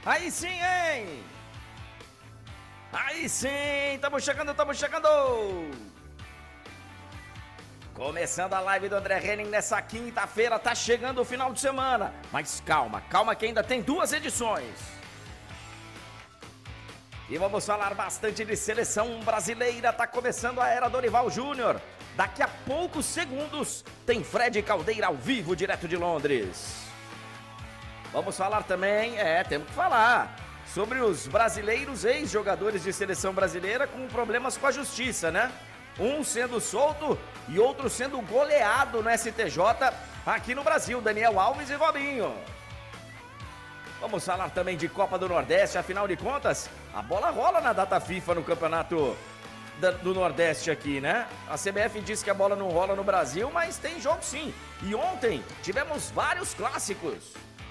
Aí sim, hein? Aí sim, estamos chegando. Começando a live do André Henning nessa quinta-feira, tá chegando o final de semana. Mas calma que ainda tem 2 edições. E vamos falar bastante de seleção brasileira, tá começando a era Dorival Júnior. Daqui a poucos segundos tem Fred Caldeira ao vivo, direto de Londres. Vamos falar também, temos que falar, sobre os brasileiros ex-jogadores de seleção brasileira com problemas com a justiça, né? Um sendo solto e outro sendo goleado no STJ aqui no Brasil, Daniel Alves e Robinho. Vamos falar também de Copa do Nordeste, afinal de contas, a bola rola na data FIFA no campeonato do Nordeste aqui, né? A CBF diz que a bola não rola no Brasil, mas tem jogo sim. E ontem tivemos vários clássicos.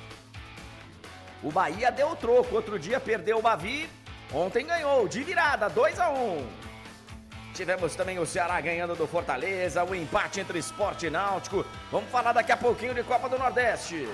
O Bahia deu o troco, outro dia perdeu o Bavi, ontem ganhou, de virada, 2-1. Tivemos também o Ceará ganhando do Fortaleza, o empate entre Sport e Náutico. Vamos falar daqui a pouquinho de Copa do Nordeste.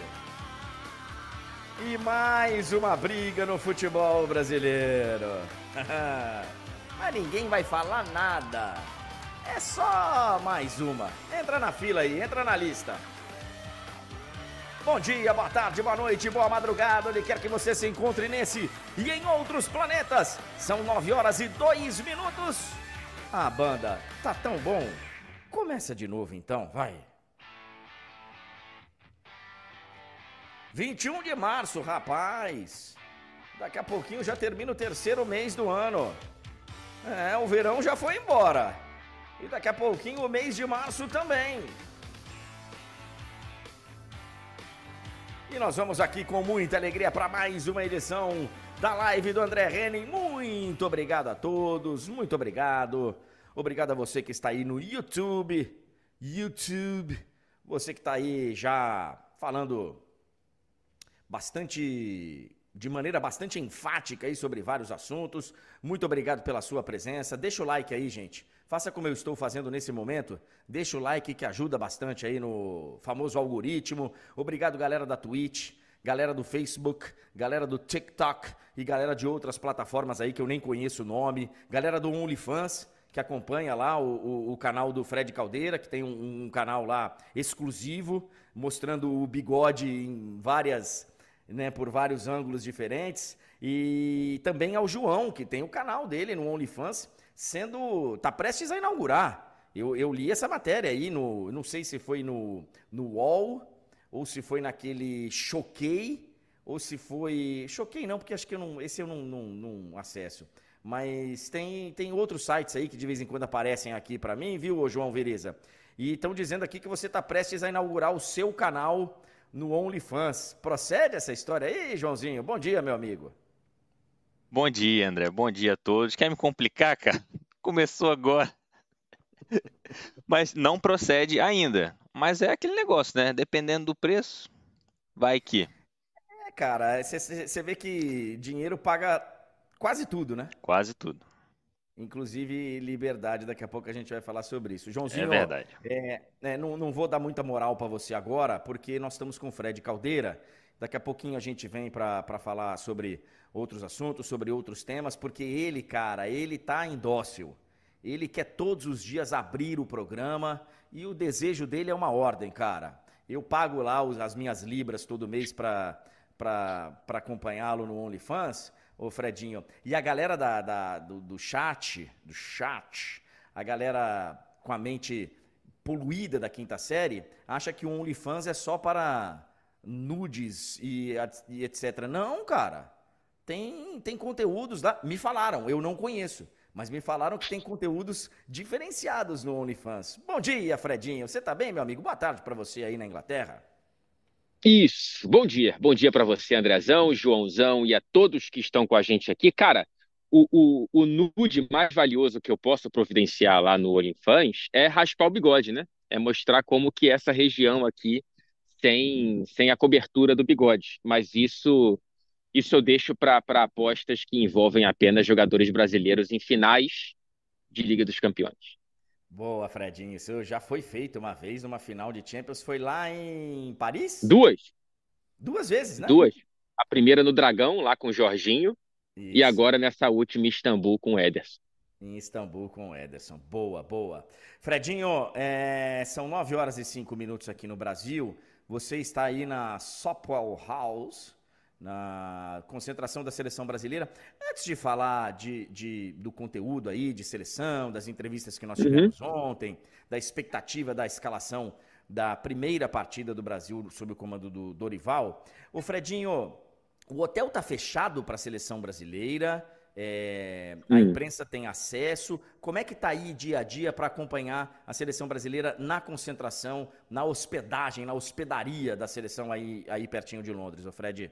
E mais uma briga no futebol brasileiro. Mas ninguém vai falar nada. É só mais uma. Entra na fila aí, entra na lista. Bom dia, boa tarde, boa noite, boa madrugada, onde quer que você se encontre nesse e em outros planetas. São 9h02. A banda tá tão bom. Começa de novo então, vai. 21 de março, rapaz. Daqui a pouquinho já termina o 3º mês do ano. O verão já foi embora. E daqui a pouquinho o mês de março também. E nós vamos aqui com muita alegria para mais uma edição da live do André Henning. Muito obrigado a todos, muito obrigado. Obrigado a você que está aí no YouTube. Você que está aí já falando de maneira bastante enfática aí sobre vários assuntos. Muito obrigado pela sua presença. Deixa o like aí, gente. Faça como eu estou fazendo nesse momento. Deixa o like que ajuda bastante aí no famoso algoritmo. Obrigado, galera da Twitch, galera do Facebook, galera do TikTok e galera de outras plataformas aí que eu nem conheço o nome. Galera do OnlyFans, que acompanha lá o canal do Fred Caldeira, que tem um canal lá exclusivo, mostrando o bigode em por vários ângulos diferentes. E também ao João, que tem o canal dele no OnlyFans, tá prestes a inaugurar. Eu li essa matéria aí, não sei se foi no UOL, ou se foi naquele Choquei, ou se foi... Choquei não, porque acho que esse eu não acesso. Mas tem outros sites aí que de vez em quando aparecem aqui pra mim, viu, João Vereza? E estão dizendo aqui que você tá prestes a inaugurar o seu canal no OnlyFans. Procede essa história aí, Joãozinho? Bom dia, meu amigo. Bom dia, André. Bom dia a todos. Quer me complicar, cara? Começou agora. Mas não procede ainda. Mas é aquele negócio, né? Dependendo do preço, vai que. Cara, você vê que dinheiro paga quase tudo, né? Quase tudo. Inclusive liberdade, daqui a pouco a gente vai falar sobre isso. Joãozinho, É verdade. não vou dar muita moral para você agora, porque nós estamos com o Fred Caldeira. Daqui a pouquinho a gente vem para falar sobre outros assuntos, sobre outros temas, porque ele, cara, ele tá indócil. Ele quer todos os dias abrir o programa e o desejo dele é uma ordem, cara. Eu pago lá as minhas libras todo mês para acompanhá-lo no OnlyFans, ô Fredinho. E a galera do chat, a galera com a mente poluída da quinta série, acha que o OnlyFans é só para nudes e etc. Não, cara. Tem conteúdos lá. Me falaram, eu não conheço, mas me falaram que tem conteúdos diferenciados no OnlyFans. Bom dia, Fredinho. Você tá bem, meu amigo? Boa tarde para você aí na Inglaterra. Isso, bom dia para você, Andrezão, Joãozão e a todos que estão com a gente aqui. Cara, o nude mais valioso que eu posso providenciar lá no OnlyFans é raspar o bigode, né? É mostrar como que essa região aqui sem a cobertura do bigode. Mas isso eu deixo para apostas que envolvem apenas jogadores brasileiros em finais de Liga dos Campeões. Boa, Fredinho. Isso já foi feito uma vez numa final de Champions. Foi lá em Paris? Duas, 2 vezes, né? duas. A primeira no Dragão, lá com o Jorginho, e Isso. agora nessa última em Istambul com o Ederson. Em Istambul com o Ederson. Boa, boa. Fredinho, são 9 horas e 5 minutos aqui no Brasil. Você está aí na Sopwell House, na concentração da seleção brasileira. Antes de falar do conteúdo aí, de seleção, das entrevistas que nós Uhum. tivemos ontem, da expectativa da escalação da primeira partida do Brasil sob o comando do Dorival, o Fredinho, o hotel está fechado para a seleção brasileira. A Hum. imprensa tem acesso. Como é que está aí dia a dia para acompanhar a seleção brasileira na concentração, na hospedagem, na hospedaria da seleção aí pertinho de Londres, ô Fred?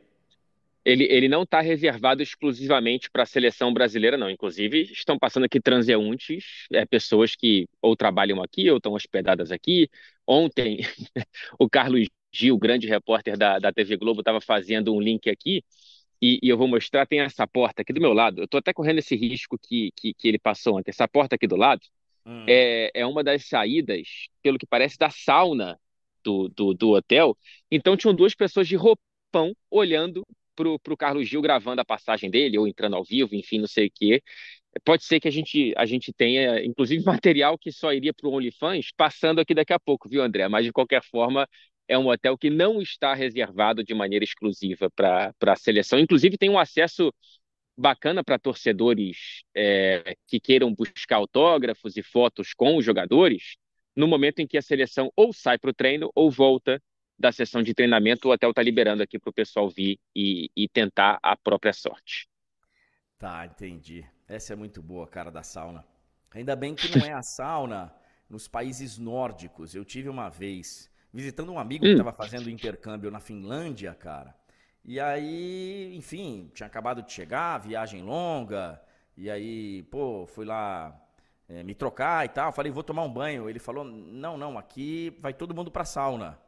Ele não está reservado exclusivamente para a seleção brasileira, não. Inclusive, estão passando aqui transeuntes, pessoas que ou trabalham aqui ou estão hospedadas aqui. Ontem, o Carlos Gil, grande repórter da TV Globo, estava fazendo um link aqui e eu vou mostrar. Tem essa porta aqui do meu lado. Eu estou até correndo esse risco que ele passou ontem. Essa porta aqui do lado Hum. é uma das saídas, pelo que parece, da sauna do hotel. Então, tinham duas pessoas de roupão olhando pro Carlos Gil gravando a passagem dele, ou entrando ao vivo, enfim, não sei o quê. Pode ser que a gente tenha, inclusive, material que só iria para o OnlyFans passando aqui daqui a pouco, viu, André? Mas, de qualquer forma, é um hotel que não está reservado de maneira exclusiva para a seleção. Inclusive, tem um acesso bacana para torcedores que queiram buscar autógrafos e fotos com os jogadores no momento em que a seleção ou sai para o treino ou volta da sessão de treinamento. O hotel está liberando aqui para o pessoal vir e tentar a própria sorte. Tá, entendi. Essa é muito boa, cara, da sauna. Ainda bem que não é a sauna nos países nórdicos. Eu tive uma vez visitando um amigo que Hum. estava fazendo intercâmbio na Finlândia, cara. E aí, enfim, tinha acabado de chegar, viagem longa. E aí, pô, fui lá me trocar e tal. Falei, vou tomar um banho. Ele falou, não, não, aqui vai todo mundo pra sauna.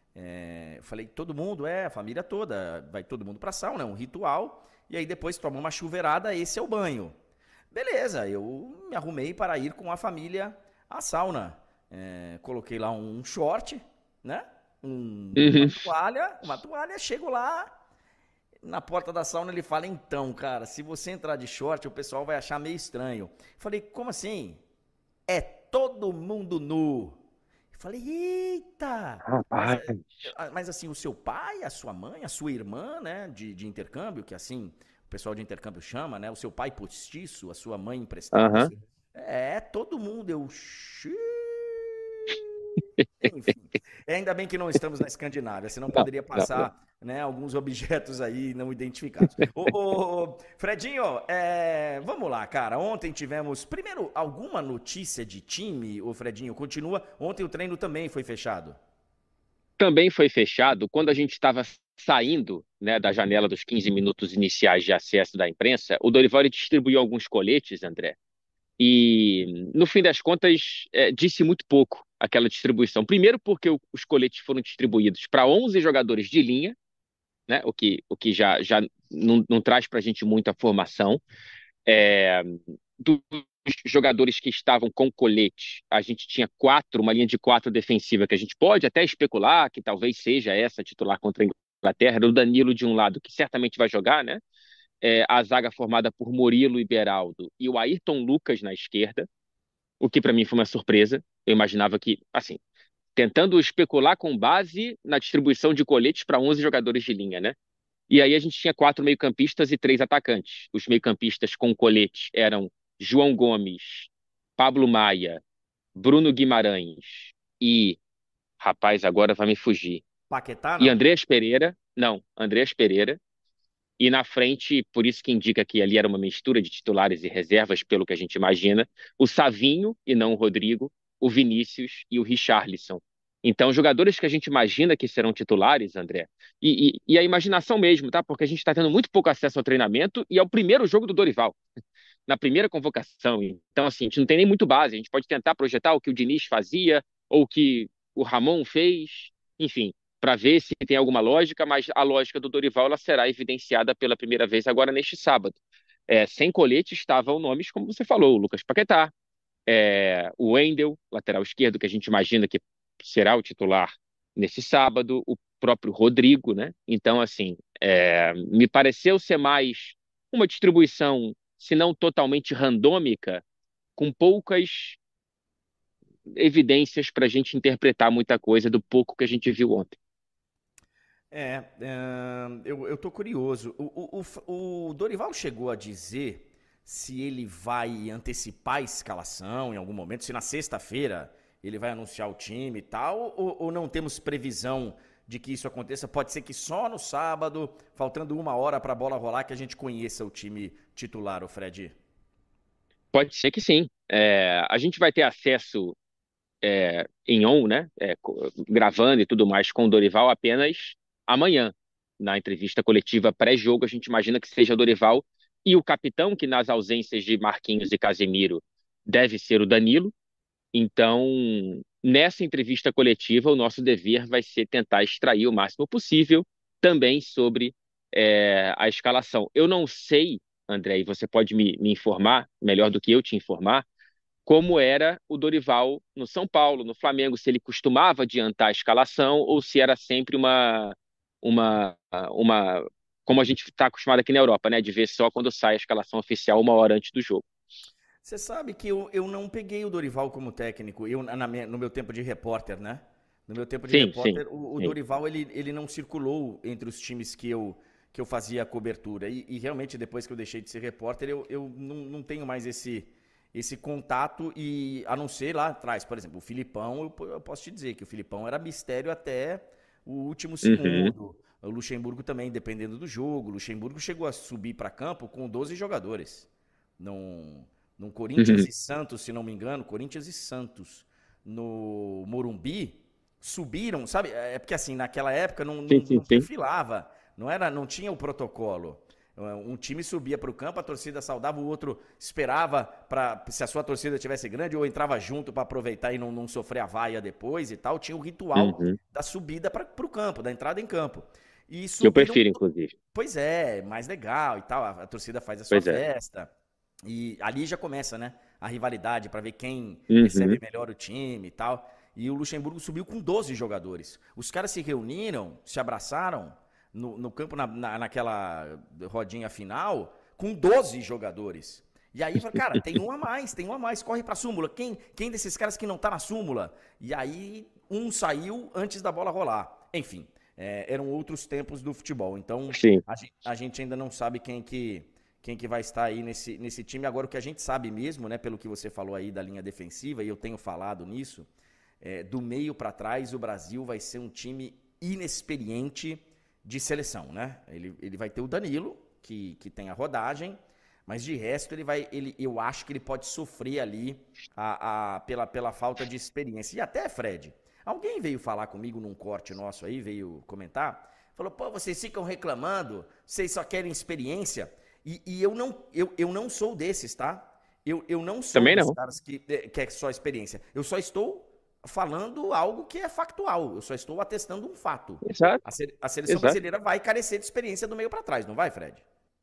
Eu falei, todo mundo, a família toda, vai todo mundo pra sauna, é um ritual. E aí depois toma uma chuveirada, esse é o banho. Beleza, eu me arrumei para ir com a família à sauna. Coloquei lá um short, né? Uhum. Uma toalha, chego lá, na porta da sauna ele fala, então, cara, se você entrar de short, o pessoal vai achar meio estranho. Falei, como assim? É todo mundo nu. Eu falei, eita! Mas, Rapaz. mas assim, o seu pai, a sua mãe, a sua irmã, né, de intercâmbio, que assim o pessoal de intercâmbio chama, né? O seu pai postiço, a sua mãe emprestada. Aham. Todo mundo. Enfim. Ainda bem que não estamos na Escandinávia, senão Não, poderia não, não. passar, né, alguns objetos aí não identificados. Fredinho, vamos lá, cara. Ontem tivemos, primeiro, alguma notícia de time, o Fredinho? Continua. Ontem o treino também foi fechado. Também foi fechado quando a gente estava saindo, né, da janela dos 15 minutos iniciais de acesso da imprensa. O Dorival ele distribuiu alguns coletes, André, e no fim das contas disse muito pouco aquela distribuição. Primeiro porque os coletes foram distribuídos para 11 jogadores de linha, né, o que já não traz para a gente muita formação. É, dos jogadores que estavam com colete, a gente tinha uma linha de quatro defensiva que a gente pode até especular que talvez seja essa titular contra a Inglaterra. Era o Danilo de um lado, que certamente vai jogar, né? A zaga formada por Murilo e Beraldo e o Ayrton Lucas na esquerda, o que para mim foi uma surpresa. Eu imaginava que, assim, tentando especular com base na distribuição de coletes para 11 jogadores de linha, né? E aí a gente tinha quatro meio-campistas e três atacantes. Os meio-campistas com colete eram João Gomes, Pablo Maia, Bruno Guimarães e, rapaz, agora vai me fugir. Paquetá, E não? Andreas Pereira, não, Andreas Pereira. E na frente, por isso que indica que ali era uma mistura de titulares e reservas, pelo que a gente imagina, o Savinho e não o Rodrigo, o Vinícius e o Richarlison. Então, jogadores que a gente imagina que serão titulares, André, e a imaginação mesmo, tá? Porque a gente está tendo muito pouco acesso ao treinamento e ao primeiro jogo do Dorival, na primeira convocação. Então, assim, a gente não tem nem muito base. A gente pode tentar projetar o que o Diniz fazia ou o que o Ramon fez, enfim, para ver se tem alguma lógica, mas a lógica do Dorival ela será evidenciada pela primeira vez agora neste sábado. Sem colete estavam nomes, como você falou, o Lucas Paquetá, o Wendel, lateral esquerdo, que a gente imagina que será o titular nesse sábado, o próprio Rodrigo, né? Então, assim, Me pareceu ser mais uma distribuição, se não totalmente randômica, com poucas evidências para a gente interpretar muita coisa do pouco que a gente viu ontem. Eu tô curioso. O Dorival chegou a dizer se ele vai antecipar a escalação em algum momento, se na sexta-feira ele vai anunciar o time e tal, ou não temos previsão de que isso aconteça? Pode ser que só no sábado, faltando 1 hora para a bola rolar, que a gente conheça o time titular, o Fred. Pode ser que sim. A gente vai ter acesso em on, né? Gravando e tudo mais com o Dorival apenas amanhã. Na entrevista coletiva pré-jogo, a gente imagina que seja o Dorival e o capitão, que nas ausências de Marquinhos e Casemiro deve ser o Danilo. Então, nessa entrevista coletiva, o nosso dever vai ser tentar extrair o máximo possível também sobre a escalação. Eu não sei, André, e você pode me informar, melhor do que eu te informar, como era o Dorival no São Paulo, no Flamengo, se ele costumava adiantar a escalação ou se era sempre uma, uma como a gente está acostumado aqui na Europa, né, de ver só quando sai a escalação oficial 1 hora antes do jogo. Você sabe que eu não peguei o Dorival como técnico, no meu tempo de repórter, né? No meu tempo de Sim, sim, repórter, o sim. Dorival ele não circulou entre os times que eu fazia a cobertura. E realmente, depois que eu deixei de ser repórter, eu não tenho mais esse contato, e a não ser lá atrás. Por exemplo, o Filipão, eu posso te dizer que o Filipão era mistério até o último Uhum, segundo. O Luxemburgo também, dependendo do jogo. O Luxemburgo chegou a subir para campo com 12 jogadores. Não. Num Corinthians uhum. e Santos, se não me engano, Corinthians e Santos, no Morumbi, subiram, sabe? É porque assim, naquela época Sim, sim, não sim. perfilava, não tinha o protocolo. Um time subia para o campo, a torcida saudava, o outro esperava para se a sua torcida tivesse grande, ou entrava junto para aproveitar e não sofrer a vaia depois e tal. Tinha o ritual Uhum. da subida para o campo, da entrada em campo. E Que eu subiram, prefiro, inclusive. pois é, mais legal e tal. A torcida faz a sua Pois é. festa. E ali já começa, né? A rivalidade para ver quem recebe Uhum. melhor o time e tal. E o Luxemburgo subiu com 12 jogadores. Os caras se reuniram, se abraçaram no campo, naquela rodinha final, com 12 jogadores. E aí, cara, tem um a mais, corre pra súmula. Quem desses caras que não tá na súmula? E aí, um saiu antes da bola rolar. Enfim, eram outros tempos do futebol. Então, Sim. a gente ainda não sabe quem que vai estar aí nesse time. Agora, o que a gente sabe mesmo, né, pelo que você falou aí da linha defensiva, e eu tenho falado nisso, do meio para trás, o Brasil vai ser um time inexperiente de seleção, né? Ele vai ter o Danilo, que tem a rodagem, mas de resto eu acho que ele pode sofrer ali pela falta de experiência. E até, Fred, alguém veio falar comigo num corte nosso aí, veio comentar, falou, pô, vocês ficam reclamando, vocês só querem experiência. E eu não sou desses, tá? Eu não sou Também dos não. caras que quer só experiência. Eu só estou falando algo que é factual. Eu só estou atestando um fato. Exato, A seleção exato. brasileira vai carecer de experiência do meio para trás, não vai, Fred?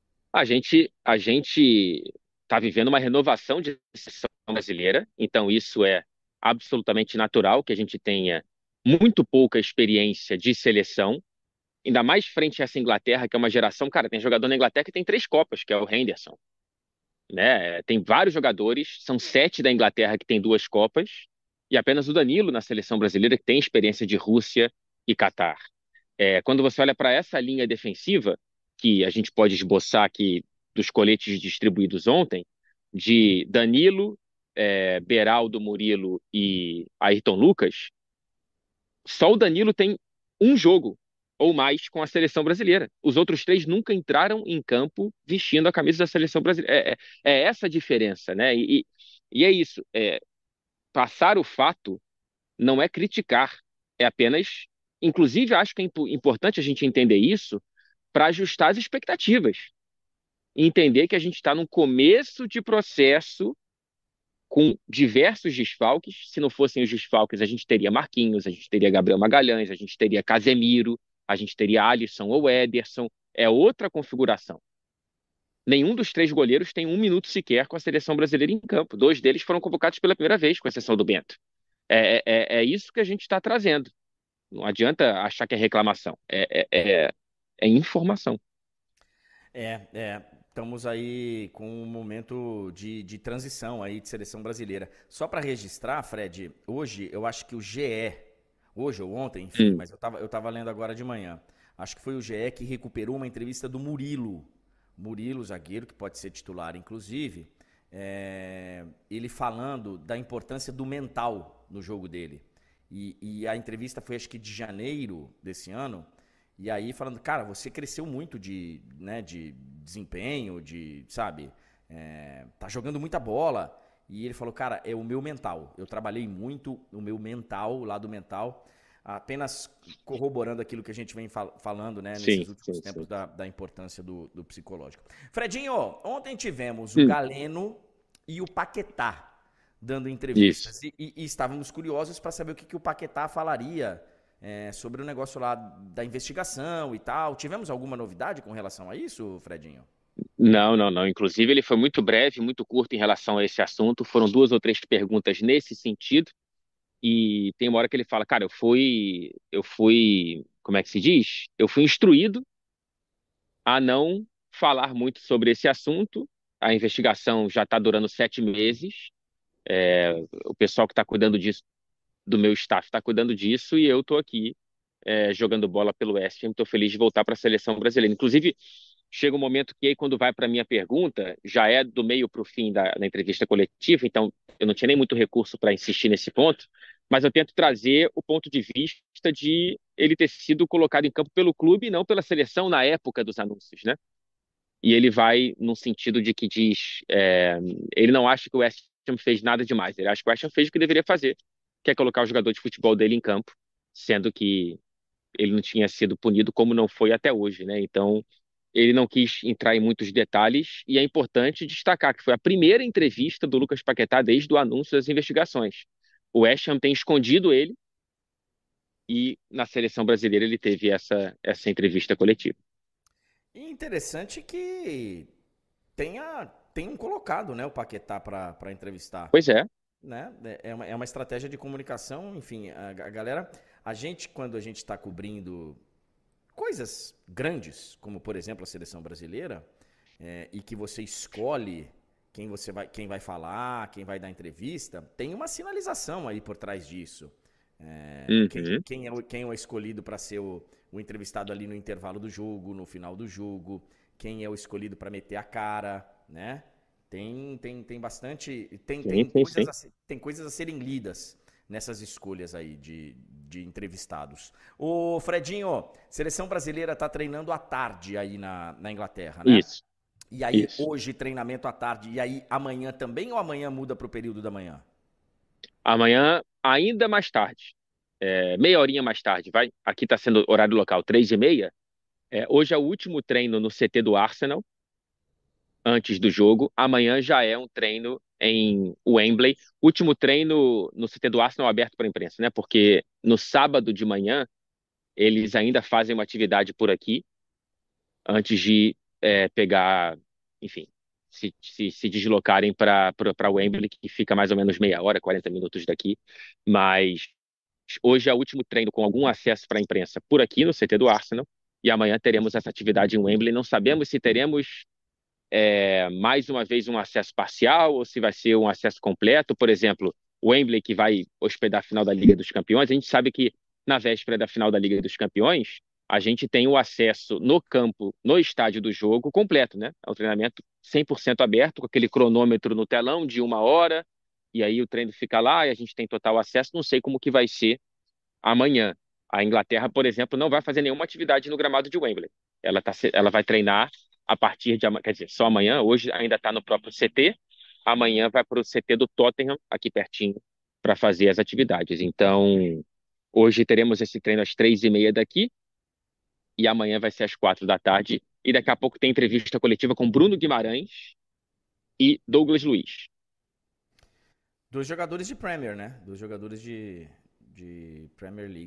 A gente está vivendo uma renovação de seleção brasileira, então isso é absolutamente natural que a gente tenha muito pouca experiência de seleção, ainda mais frente a essa Inglaterra, que é uma geração, cara, tem jogador na Inglaterra que tem 3 Copas, que é o Henderson, né? Tem vários jogadores, são 7 da Inglaterra que tem 2 Copas, e apenas o Danilo na seleção brasileira que tem experiência de Rússia e Catar. Quando você olha para essa linha defensiva, que a gente pode esboçar aqui dos coletes distribuídos ontem, de Danilo, Beraldo, Murilo e Ayrton Lucas, só o Danilo tem um jogo ou mais com a seleção brasileira. Os outros 3 nunca entraram em campo vestindo a camisa da seleção brasileira. É essa a diferença, né? E é isso. Passar o fato não é criticar, é apenas. Inclusive, acho que é importante a gente entender isso para ajustar as expectativas. E entender que a gente está num começo de processo com diversos desfalques. Se não fossem os desfalques, a gente teria Marquinhos, a gente teria Gabriel Magalhães, a gente teria Casemiro, a gente teria Alisson ou Ederson. É outra configuração. Nenhum dos 3 goleiros tem 1 minuto sequer com a seleção brasileira em campo. 2 deles foram convocados pela primeira vez, com exceção do Bento. É isso que a gente está trazendo. Não adianta achar que é reclamação. é informação. Estamos aí com um momento de transição aí de seleção brasileira. Só para registrar, Fred, hoje eu acho que o GE, hoje ou ontem, enfim, Hum, mas eu tava lendo agora de manhã. Acho que foi o GE que recuperou uma entrevista do Murilo. Murilo, zagueiro, que pode ser titular, inclusive, ele falando da importância do mental no jogo dele. E a entrevista foi, acho que de janeiro desse ano. E aí falando, cara, você cresceu muito de desempenho, sabe, tá jogando muita bola. E ele falou, cara, é o meu mental. Eu trabalhei muito o meu mental, o lado mental, apenas corroborando aquilo que a gente vem falando, né, sim, nesses últimos sim, tempos sim. da importância do psicológico. Fredinho, ontem tivemos o Hum, Galeno e o Paquetá dando isso. entrevistas. E estávamos curiosos para saber o que o Paquetá falaria sobre o negócio lá da investigação e tal. Tivemos alguma novidade com relação a isso, Fredinho? Não, não, não. Inclusive, ele foi muito breve, muito curto em relação a esse assunto. Foram duas ou três perguntas nesse sentido. E tem uma hora que ele fala, cara, como é que se diz? Eu fui instruído a não falar muito sobre esse assunto. A investigação já está durando 7 meses. O pessoal que está cuidando disso, do meu staff, está cuidando disso, e eu estou aqui jogando bola pelo West Ham. Estou feliz de voltar para a seleção brasileira. Inclusive, chega um momento que aí, quando vai para a minha pergunta, já é do meio para o fim da entrevista coletiva, então eu não tinha nem muito recurso para insistir nesse ponto, mas eu tento trazer o ponto de vista de ele ter sido colocado em campo pelo clube e não pela seleção na época dos anúncios, né? E ele vai num sentido de que diz, ele não acha que o West Ham fez nada demais, ele acha que o West Ham fez o que deveria fazer, que é colocar o jogador de futebol dele em campo, sendo que ele não tinha sido punido como não foi até hoje, né? Então, ele não quis entrar em muitos detalhes e é importante destacar que foi a primeira entrevista do Lucas Paquetá desde o anúncio das investigações. O West Ham tem escondido ele e na seleção brasileira ele teve essa entrevista coletiva. E interessante que tenham colocado, né, o Paquetá para entrevistar. Pois é, Né? É uma estratégia de comunicação, enfim, a galera, quando a gente está cobrindo coisas grandes, como por exemplo a seleção brasileira, e que você escolhe quem vai falar, quem vai dar entrevista, tem uma sinalização aí por trás disso. uhum, Quem é o escolhido para ser o entrevistado ali no intervalo do jogo, no final do jogo, quem é o escolhido para meter a cara, né? Tem bastante. sim, sim, sim. Tem coisas a serem lidas nessas escolhas aí de entrevistados. Ô, Fredinho, seleção brasileira tá treinando à tarde aí na Inglaterra, né? Isso, E aí, isso. hoje, treinamento à tarde. E aí, amanhã também ou amanhã muda pro período da manhã? Amanhã, ainda mais tarde, meia horinha mais tarde, vai. Aqui está sendo horário local, 3h30. Hoje é o último treino no CT do Arsenal, antes do jogo. Amanhã já é um treino em Wembley. Último treino no CT do Arsenal aberto para a imprensa, né? Porque no sábado de manhã eles ainda fazem uma atividade por aqui antes de pegar, enfim, se deslocarem para Wembley, que fica mais ou menos meia hora, 40 minutos daqui. Mas hoje é o último treino com algum acesso para a imprensa por aqui no CT do Arsenal. E amanhã teremos essa atividade em Wembley. Não sabemos se teremos mais uma vez um acesso parcial ou se vai ser um acesso completo. Por exemplo, o Wembley, que vai hospedar a final da Liga dos Campeões, a gente sabe que na véspera da final da Liga dos Campeões, a gente tem o acesso no campo, no estádio do jogo completo, né? É um treinamento 100% aberto, com aquele cronômetro no telão de 1 hora, e aí o treino fica lá e a gente tem total acesso. Não sei como que vai ser amanhã. A Inglaterra, por exemplo, não vai fazer nenhuma atividade no gramado de Wembley. Ela vai treinar a partir de amanhã, quer dizer, só amanhã. Hoje ainda está no próprio CT. Amanhã vai para o CT do Tottenham, aqui pertinho, para fazer as atividades. Então, hoje teremos esse treino às 3h30 daqui e amanhã vai ser às 4 da tarde. E daqui a pouco tem entrevista coletiva com Bruno Guimarães e Douglas Luiz. Dos jogadores de Premier, né? Dos jogadores de Premier League.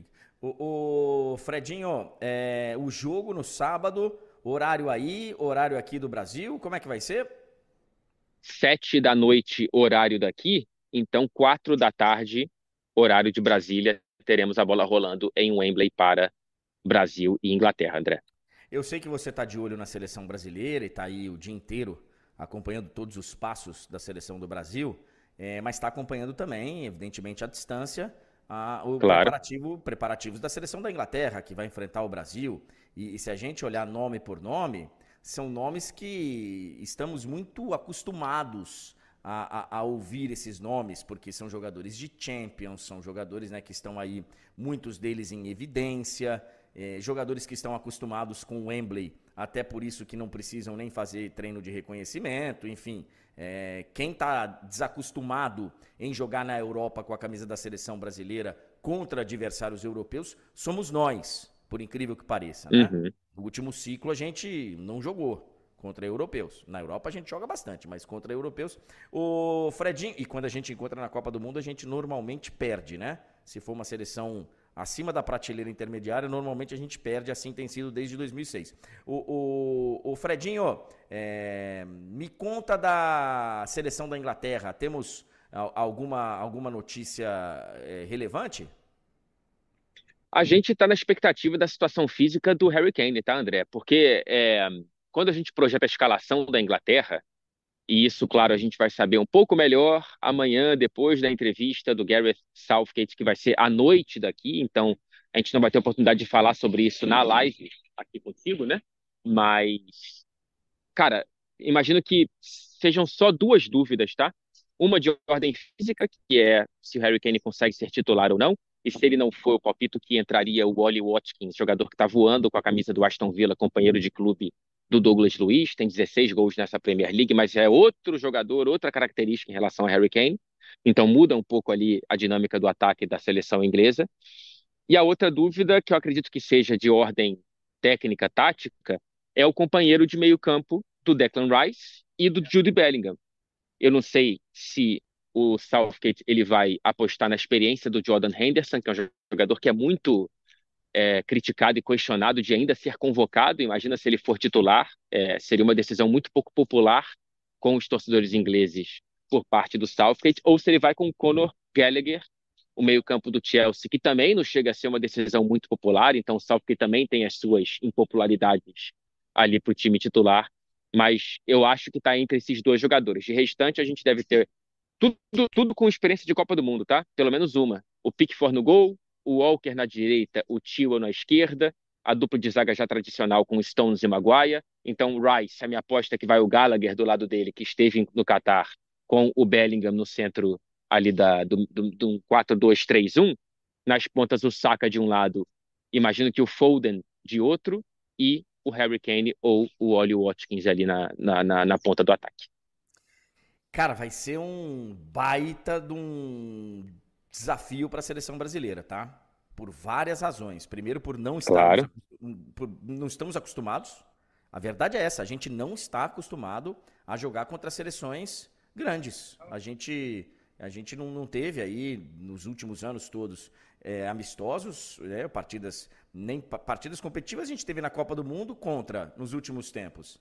O Fredinho, o jogo no sábado, horário aí, horário aqui do Brasil, como é que vai ser? 7 da noite, horário daqui, então 4 da tarde, horário de Brasília, teremos a bola rolando em Wembley para Brasil e Inglaterra, André. Eu sei que você está de olho na seleção brasileira e está aí o dia inteiro acompanhando todos os passos da seleção do Brasil, mas está acompanhando também, evidentemente, à distância, o Claro. preparativos da seleção da Inglaterra, que vai enfrentar o Brasil. E se a gente olhar nome por nome, são nomes que estamos muito acostumados a ouvir esses nomes, porque são jogadores de Champions, são jogadores, né, que estão aí, muitos deles em evidência, jogadores que estão acostumados com o Wembley, até por isso que não precisam nem fazer treino de reconhecimento, enfim. Quem está desacostumado em jogar na Europa com a camisa da seleção brasileira contra adversários europeus somos nós, por incrível que pareça, né? Uhum. No último ciclo a gente não jogou contra europeus. Na Europa a gente joga bastante, mas contra europeus. O Fredinho, e quando a gente encontra na Copa do Mundo, a gente normalmente perde, né? Se for uma seleção acima da prateleira intermediária, normalmente a gente perde, assim tem sido desde 2006. O Fredinho, me conta da seleção da Inglaterra. Temos alguma notícia relevante? A gente está na expectativa da situação física do Harry Kane, tá, André? Porque quando a gente projeta a escalação da Inglaterra, e isso, claro, a gente vai saber um pouco melhor amanhã, depois da entrevista do Gareth Southgate, que vai ser à noite daqui, então a gente não vai ter oportunidade de falar sobre isso na live aqui contigo, né? Mas, cara, imagino que sejam só duas dúvidas, tá? Uma de ordem física, que é se o Harry Kane consegue ser titular ou não, e se ele não for, eu palpito que entraria o Ollie Watkins, jogador que está voando com a camisa do Aston Villa, companheiro de clube do Douglas Luiz, tem 16 gols nessa Premier League, mas é outro jogador, outra característica em relação ao Harry Kane, então muda um pouco ali a dinâmica do ataque da seleção inglesa. E a outra dúvida, que eu acredito que seja de ordem técnica, tática, é o companheiro de meio campo do Declan Rice e do Jude Bellingham. Eu não sei se o Southgate ele vai apostar na experiência do Jordan Henderson, que é um jogador que é muito criticado e questionado de ainda ser convocado. Imagina se ele for titular, seria uma decisão muito pouco popular com os torcedores ingleses por parte do Southgate, ou se ele vai com o Conor Gallagher, o meio-campo do Chelsea, que também não chega a ser uma decisão muito popular, então o Southgate também tem as suas impopularidades ali para o time titular, mas eu acho que está entre esses dois jogadores. De restante, a gente deve ter tudo com experiência de Copa do Mundo, tá? Pelo menos uma. O Pickford no gol, o Walker na direita, o Chilwell na esquerda, a dupla de zaga já tradicional com Stones e Maguire. Então, o Rice, a minha aposta é que vai o Gallagher do lado dele, que esteve no Qatar, com o Bellingham no centro ali do 4-2-3-1. Nas pontas, o Saka de um lado, imagino que o Foden de outro, e o Harry Kane ou o Ollie Watkins ali na ponta do ataque. Cara, vai ser um baita de um desafio para a seleção brasileira, tá? Por várias razões. Primeiro, Claro. não estamos acostumados. A verdade é essa, a gente não está acostumado a jogar contra seleções grandes. A gente não teve aí, nos últimos anos todos, amistosos, partidas competitivas a gente teve na Copa do Mundo contra, nos últimos tempos,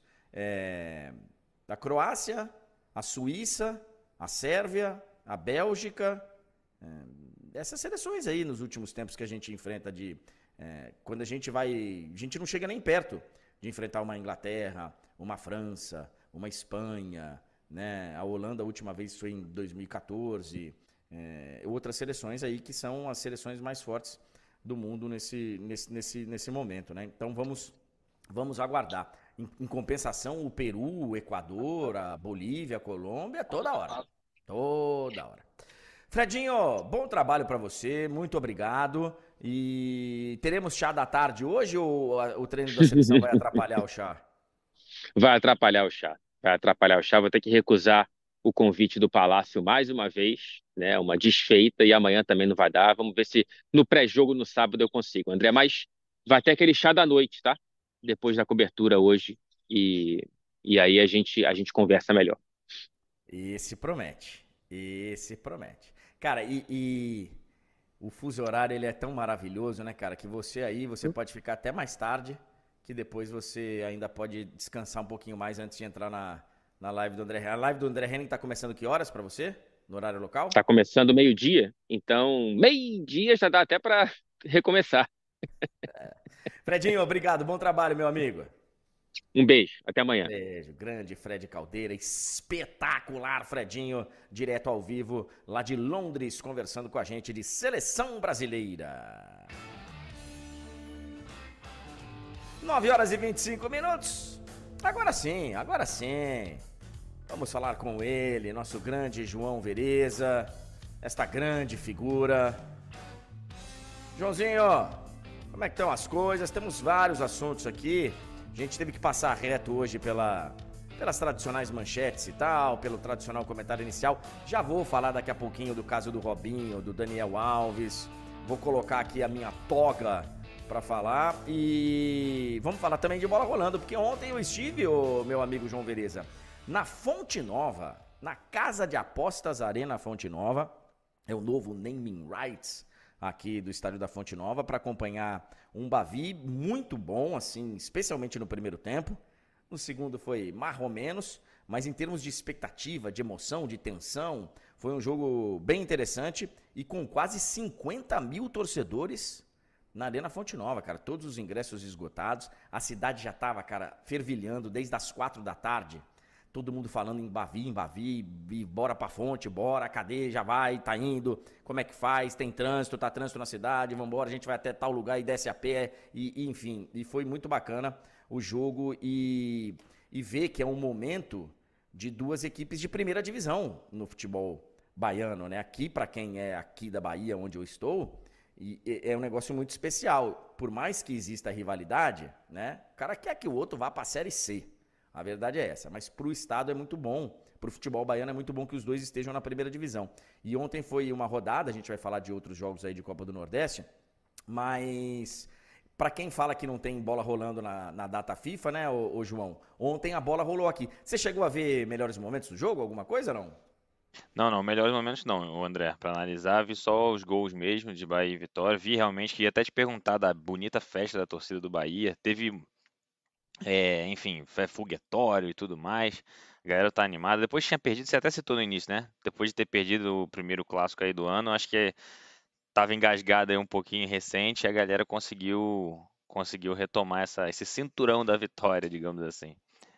a Croácia, a Suíça, a Sérvia, a Bélgica, essas seleções aí nos últimos tempos que a gente enfrenta quando a gente não chega nem perto de enfrentar uma Inglaterra, uma França, uma Espanha, né? A Holanda a última vez foi em 2014, outras seleções aí que são as seleções mais fortes do mundo nesse momento, né? Então vamos aguardar. Em compensação, o Peru, o Equador, a Bolívia, a Colômbia, toda hora. Toda hora. Fredinho, bom trabalho para você, muito obrigado. E teremos chá da tarde hoje ou o treino da seleção vai atrapalhar o chá? Vai atrapalhar o chá. Vai atrapalhar o chá. Vou ter que recusar o convite do Palácio mais uma vez, né? Uma desfeita, e amanhã também não vai dar. Vamos ver se no pré-jogo no sábado eu consigo, André. Mas vai ter aquele chá da noite, tá? Depois da cobertura hoje. E aí a gente conversa melhor. Esse promete. Esse promete. Cara, e o fuso horário ele é tão maravilhoso, né, cara, que você pode ficar até mais tarde, que depois você ainda pode descansar um pouquinho mais antes de entrar na live do André Henning. A live do André Henning tá começando que horas pra você? No horário local? Tá começando meio-dia, então meio-dia já dá até para recomeçar. Fredinho, obrigado. Bom trabalho, meu amigo. Um beijo, até amanhã. Beijo, grande Fred Caldeira, espetacular, Fredinho, direto ao vivo, lá de Londres, conversando com a gente de Seleção Brasileira. 9h25. Agora sim, agora sim. Vamos falar com ele, nosso grande João Vereza, esta grande figura. Joãozinho, como é que estão as coisas? Temos vários assuntos aqui. A gente teve que passar reto hoje pelas tradicionais manchetes e tal, pelo tradicional comentário inicial. Já vou falar daqui a pouquinho do caso do Robinho, do Daniel Alves. Vou colocar aqui a minha toga para falar. E vamos falar também de bola rolando, porque ontem eu estive, meu amigo João Vereza, na Fonte Nova, na Casa de Apostas Arena Fonte Nova. É o novo naming rights aqui do estádio da Fonte Nova, para acompanhar um Bavi muito bom, assim, especialmente no primeiro tempo. No segundo foi mais ou menos, mas em termos de expectativa, de emoção, de tensão, foi um jogo bem interessante e com quase 50 mil torcedores na Arena Fonte Nova, cara. Todos os ingressos esgotados, a cidade já tava, cara, fervilhando desde as 4 da tarde. Todo mundo falando em Bavi, e bora pra Fonte, bora, cadê, já vai, tá indo, como é que faz, tem trânsito, tá trânsito na cidade, vambora, a gente vai até tal lugar e desce a pé, e enfim, e foi muito bacana o jogo e ver que é um momento de duas equipes de primeira divisão no futebol baiano, né? Aqui, pra quem é aqui da Bahia, onde eu estou, é um negócio muito especial, por mais que exista rivalidade, né? O cara quer que o outro vá pra Série C. A verdade é essa, mas pro estado é muito bom, pro futebol baiano é muito bom que os dois estejam na primeira divisão. E ontem foi uma rodada, a gente vai falar de outros jogos aí de Copa do Nordeste, mas para quem fala que não tem bola rolando na data FIFA, né, ô João? Ontem a bola rolou aqui. Você chegou a ver melhores momentos do jogo, alguma coisa ou não? Não, melhores momentos não, André. Para analisar, vi só os gols mesmo de Bahia e Vitória. Vi realmente, que ia até te perguntar da bonita festa da torcida do Bahia. Teve, enfim, foguetório e tudo mais. A galera tá animada. Depois tinha perdido, você até citou no início, né? Depois de ter perdido o primeiro clássico aí do ano, acho que tava engasgada aí um pouquinho recente, e a galera conseguiu retomar esse cinturão da vitória, digamos assim.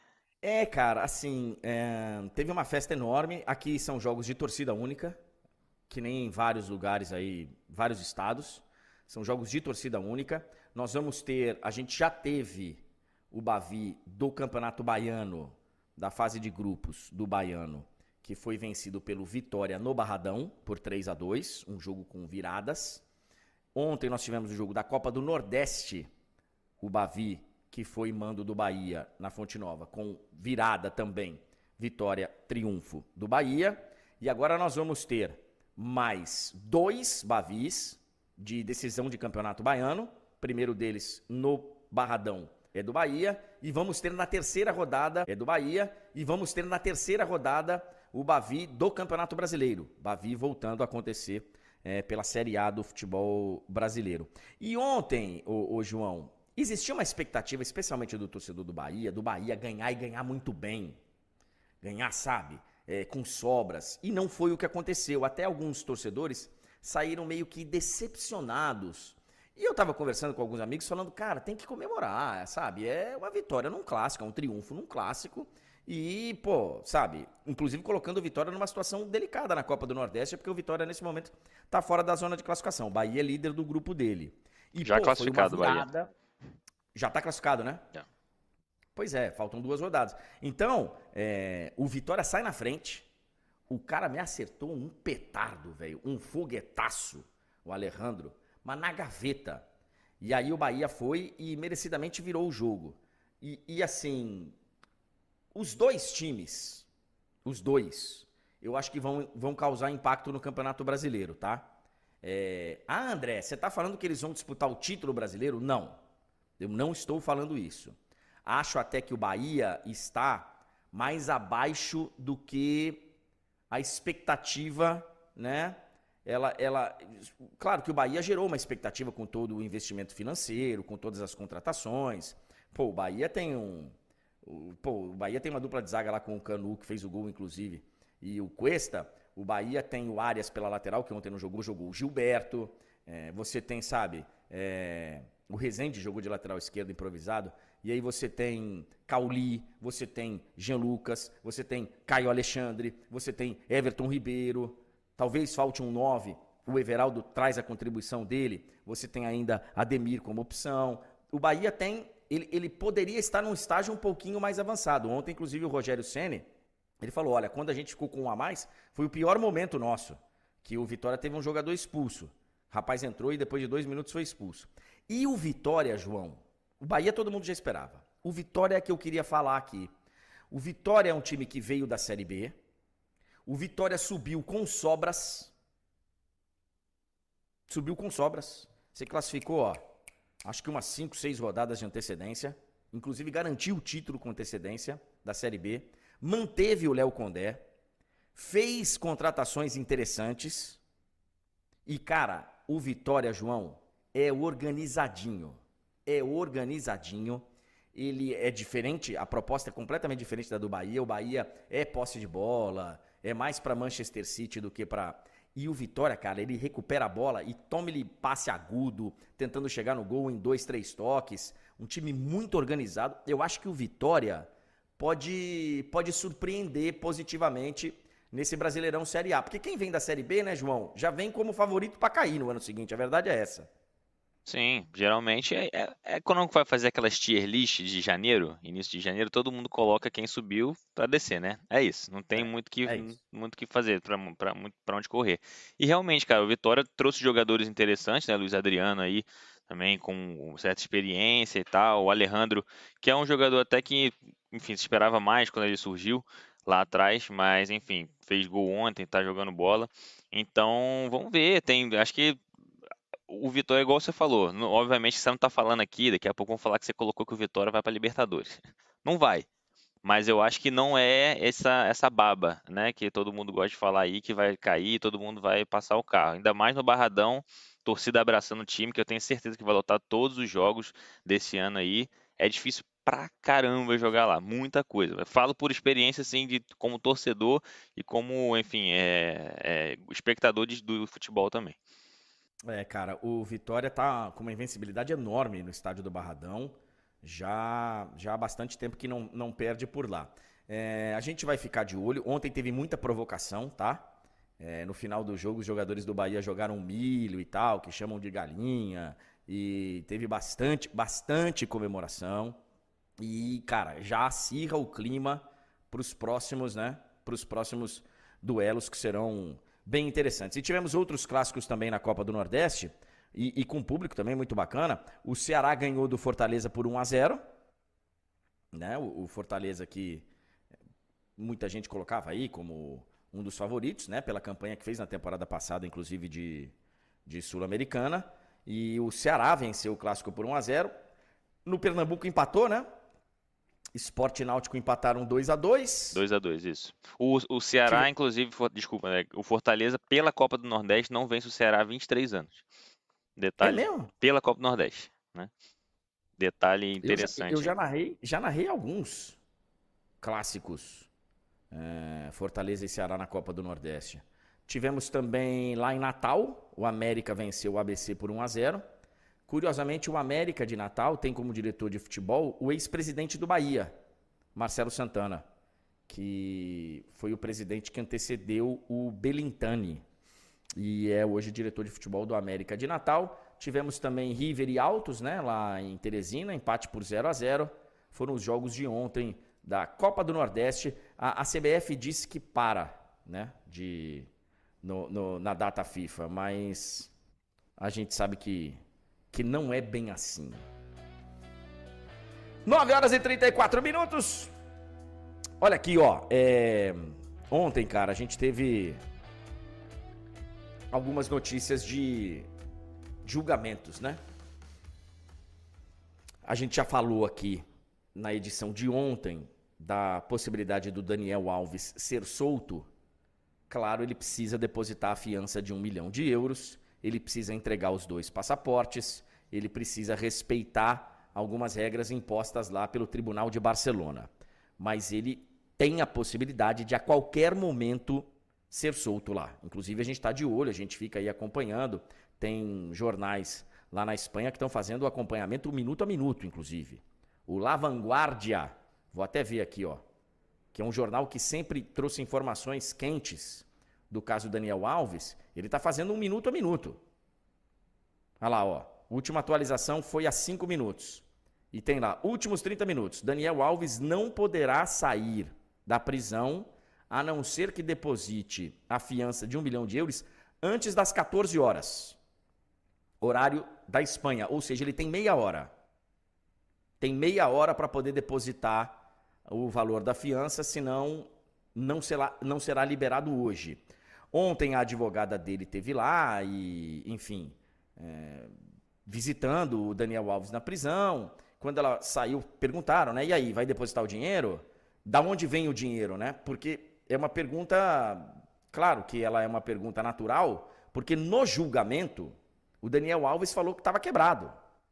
Cara, assim, teve uma festa enorme. Aqui são jogos de torcida única, que nem em vários lugares aí, vários estados. São jogos de torcida única. Nós vamos ter, a gente já teve o Bavi do Campeonato Baiano, da fase de grupos do Baiano, que foi vencido pelo Vitória no Barradão, por 3-2, um jogo com viradas. Ontem nós tivemos o jogo da Copa do Nordeste, o Bavi, que foi mando do Bahia na Fonte Nova, com virada também, vitória, triunfo do Bahia. E agora nós vamos ter mais 2 Bavis de decisão de campeonato baiano. Primeiro deles no Barradão é do Bahia. E vamos ter na terceira rodada, é do Bahia. E vamos ter na terceira rodada o Bavi do Campeonato Brasileiro. Bavi voltando a acontecer pela Série A do futebol brasileiro. E ontem, ô João, existia uma expectativa, especialmente do torcedor do Bahia ganhar e ganhar muito bem. Ganhar, sabe, com sobras. E não foi o que aconteceu. Até alguns torcedores saíram meio que decepcionados. E eu tava conversando com alguns amigos falando, cara, tem que comemorar, sabe? É uma vitória num clássico, é um triunfo num clássico. E, pô, sabe, inclusive colocando o Vitória numa situação delicada na Copa do Nordeste, porque o Vitória nesse momento tá fora da zona de classificação. O Bahia é líder do grupo dele. E, Já classificado, foi uma virada. Bahia. Já tá classificado, né? Já. Pois é, faltam 2 rodadas. Então, o Vitória sai na frente. O cara me acertou um petardo, velho. Um foguetaço, o Alejandro. Mas na gaveta. E aí o Bahia foi e merecidamente virou o jogo. E assim, os dois times, eu acho que vão causar impacto no Campeonato Brasileiro, tá? André, você tá falando que eles vão disputar o título brasileiro? Não. Eu não estou falando isso. Acho até que o Bahia está mais abaixo do que a expectativa, né? Claro que o Bahia gerou uma expectativa com todo o investimento financeiro, com todas as contratações. O Bahia tem o Bahia tem uma dupla de zaga lá com o Canu, que fez o gol, inclusive, e o Cuesta. O Bahia tem o Arias pela lateral, que ontem não jogou o Gilberto. Você tem, sabe, O Rezende jogou de lateral esquerdo improvisado. E aí você tem Cauli, você tem Jean Lucas, você tem Caio Alexandre, você tem Everton Ribeiro. Talvez falte um 9. O Everaldo traz a contribuição dele. Você tem ainda Ademir como opção. O Bahia tem... Ele poderia estar num estágio um pouquinho mais avançado. Ontem, inclusive, o Rogério Ceni, ele falou, olha, quando a gente ficou com um a mais, foi o pior momento nosso. Que o Vitória teve um jogador expulso. O rapaz entrou e depois de 2 minutos foi expulso. E o Vitória, João, o Bahia todo mundo já esperava. O Vitória é que eu queria falar aqui. O Vitória é um time que veio da Série B. O Vitória subiu com sobras. Subiu com sobras. Você classificou, ó, acho que umas 5, 6 rodadas de antecedência. Inclusive garantiu o título com antecedência da Série B. Manteve o Léo Condé. Fez contratações interessantes. E, cara, o Vitória, João, é organizadinho. É organizadinho. Ele é diferente, a proposta é completamente diferente da do Bahia. O Bahia é posse de bola, é mais para Manchester City do que para... E o Vitória, cara, ele recupera a bola e toma ele passe agudo, tentando chegar no gol em 2, 3 toques. Um time muito organizado. Eu acho que o Vitória pode surpreender positivamente nesse Brasileirão Série A. Porque quem vem da Série B, né, João, já vem como favorito para cair no ano seguinte. A verdade é essa. Sim, geralmente é quando vai fazer aquelas tier list de janeiro, início de janeiro, todo mundo coloca quem subiu para descer, né? É isso, não tem É isso. muito que fazer para onde correr. E realmente, cara, o Vitória trouxe jogadores interessantes, né? Luiz Adriano aí também com certa experiência e tal, o Alejandro, que é um jogador até que, enfim, se esperava mais quando ele surgiu lá atrás, mas enfim, fez gol ontem, tá jogando bola. Então, vamos ver, acho que o Vitória, igual você falou, obviamente você não tá falando aqui, daqui a pouco vão falar que você colocou que o Vitória vai pra Libertadores. Não vai, mas eu acho que não é essa baba, né, que todo mundo gosta de falar aí, que vai cair, todo mundo vai passar o carro. Ainda mais no Barradão, torcida abraçando o time, que eu tenho certeza que vai lotar todos os jogos desse ano aí. É difícil pra caramba jogar lá, muita coisa. Eu falo por experiência, assim, de como torcedor e como, enfim, espectador do futebol também. É, cara, o Vitória tá com uma invencibilidade enorme no estádio do Barradão. Já há bastante tempo que não perde por lá. É, a gente vai ficar de olho. Ontem teve muita provocação, tá? É, no final do jogo, os jogadores do Bahia jogaram milho e tal, que chamam de galinha. E teve bastante comemoração. E, cara, já acirra o clima pros próximos, né? Pros próximos duelos que serão bem interessantes. E tivemos outros clássicos também na Copa do Nordeste, e com público também muito bacana. O Ceará ganhou do Fortaleza por 1-0, né? O Fortaleza que muita gente colocava aí como um dos favoritos, né? Pela campanha que fez na temporada passada, inclusive de Sul-Americana. E o Ceará venceu o clássico por 1-0. No Pernambuco empatou, né? Sport e Náutico empataram 2-2. 2-2, isso. O Ceará, inclusive, desculpa, né? O Fortaleza, pela Copa do Nordeste, não vence o Ceará há 23 anos. É Detalhe, mesmo? pela Copa do Nordeste, né? Detalhe Eu interessante aí. já narrei alguns clássicos, Fortaleza e Ceará na Copa do Nordeste. Tivemos também lá em Natal, o América venceu o ABC por 1-0. Curiosamente, o América de Natal tem como diretor de futebol o ex-presidente do Bahia, Marcelo Santana, que foi o presidente que antecedeu o Belintani e é hoje diretor de futebol do América de Natal. Tivemos também River e Altos, né, lá em Teresina, empate por 0-0. Foram os jogos de ontem da Copa do Nordeste. A CBF disse que para, né, na data FIFA, mas a gente sabe que não é bem assim. 9h34. Olha aqui, ó. Ontem, cara, a gente teve algumas notícias de julgamentos, né? A gente já falou aqui na edição de ontem da possibilidade do Daniel Alves ser solto. Claro, ele precisa depositar a fiança de 1 milhão de euros, ele precisa entregar os 2 passaportes, ele precisa respeitar algumas regras impostas lá pelo Tribunal de Barcelona. Mas ele tem a possibilidade de a qualquer momento ser solto lá. Inclusive a gente está de olho, a gente fica aí acompanhando. Tem jornais lá na Espanha que estão fazendo o acompanhamento minuto a minuto, inclusive. O La Vanguardia, vou até ver aqui, ó, que é um jornal que sempre trouxe informações quentes do caso Daniel Alves, ele está fazendo um minuto a minuto. Olha lá, ó, última atualização foi há 5 minutos. E tem lá, últimos 30 minutos. Daniel Alves não poderá sair da prisão a não ser que deposite a fiança de 1 milhão de euros antes das 14 horas. Horário da Espanha, ou seja, ele tem meia hora. Tem meia hora para poder depositar o valor da fiança, senão não será liberado hoje. Ontem a advogada dele esteve lá e, enfim, visitando o Daniel Alves na prisão. Quando ela saiu, perguntaram, né? E aí, vai depositar o dinheiro? Da onde vem o dinheiro, né? Porque é uma pergunta, claro que ela é uma pergunta natural, porque no julgamento o Daniel Alves falou que estava quebrado.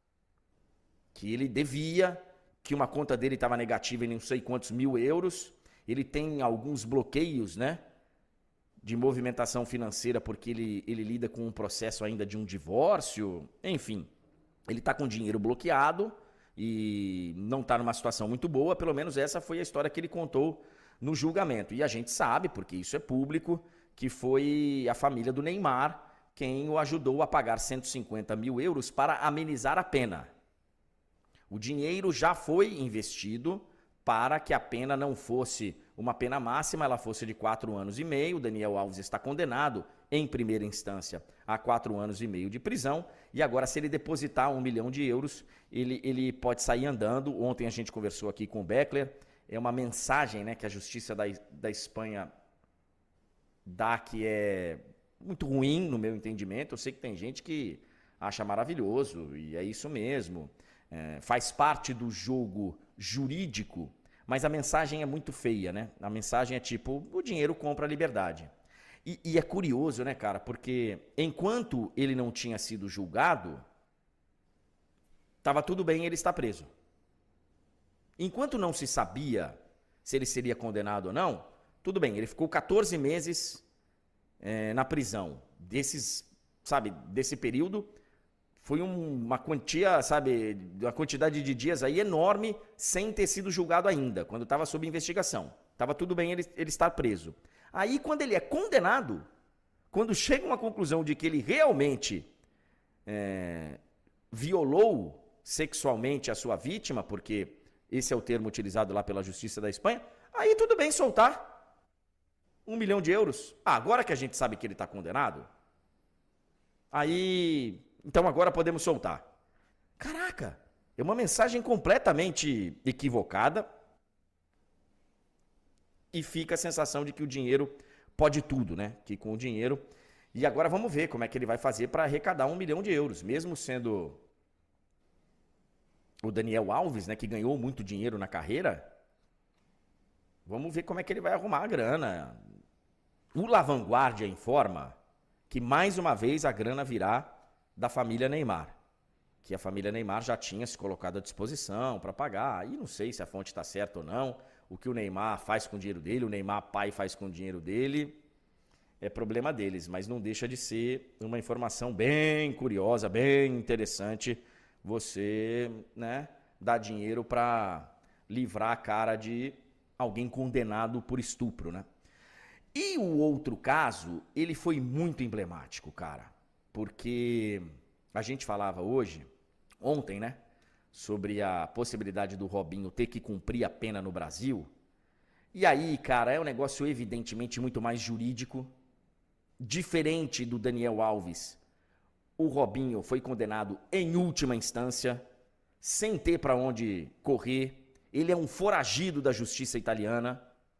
Que ele devia, que uma conta dele estava negativa em não sei quantos mil euros. Ele tem alguns bloqueios, né? De movimentação financeira, porque ele lida com um processo ainda de um divórcio. Enfim, ele está com dinheiro bloqueado e não está numa situação muito boa. Pelo menos essa foi a história que ele contou no julgamento. E a gente sabe, porque isso é público, que foi a família do Neymar quem o ajudou a pagar 150 mil euros para amenizar a pena. O dinheiro já foi investido para que a pena não fosse uma pena máxima, ela fosse de 4 anos e meio. O Daniel Alves está condenado, em primeira instância, a 4 anos e meio de prisão. E agora, se ele depositar 1 milhão de euros, ele pode sair andando. Ontem a gente conversou aqui com o Beckler. É uma mensagem, né, que a Justiça da Espanha dá, que é muito ruim, no meu entendimento. Eu sei que tem gente que acha maravilhoso, e é isso mesmo. Faz parte do jogo jurídico, mas a mensagem é muito feia, né? A mensagem é tipo, o dinheiro compra a liberdade. E é curioso, né, cara? Porque enquanto ele não tinha sido julgado, estava tudo bem ele estar preso. Enquanto não se sabia se ele seria condenado ou não, tudo bem, ele ficou 14 meses na prisão. Desse período, foi uma quantia, uma quantidade de dias aí enorme sem ter sido julgado ainda, quando estava sob investigação. Estava tudo bem ele estar preso. Aí, quando ele é condenado, quando chega uma conclusão de que ele realmente violou sexualmente a sua vítima, porque esse é o termo utilizado lá pela Justiça da Espanha, aí tudo bem soltar 1 milhão de euros. Agora que a gente sabe que ele está condenado, aí... Então agora podemos soltar. Caraca, é uma mensagem completamente equivocada e fica a sensação de que o dinheiro pode tudo, né? Que com o dinheiro... E agora vamos ver como é que ele vai fazer para arrecadar 1 milhão de euros, mesmo sendo o Daniel Alves, né, que ganhou muito dinheiro na carreira. Vamos ver como é que ele vai arrumar a grana. O La Vanguardia informa que mais uma vez a grana virá da família Neymar, que a família Neymar já tinha se colocado à disposição para pagar, e não sei se a fonte está certa ou não, o que o Neymar faz com o dinheiro dele, o Neymar pai faz com o dinheiro dele, é problema deles, mas não deixa de ser uma informação bem curiosa, bem interessante, você, né, dar dinheiro para livrar a cara de alguém condenado por estupro, né? E o outro caso, ele foi muito emblemático, cara. Porque a gente falava ontem, né, sobre a possibilidade do Robinho ter que cumprir a pena no Brasil. E aí, cara, é um negócio evidentemente muito mais jurídico, diferente do Daniel Alves. O Robinho foi condenado em última instância, sem ter para onde correr. Ele é um foragido da justiça italiana.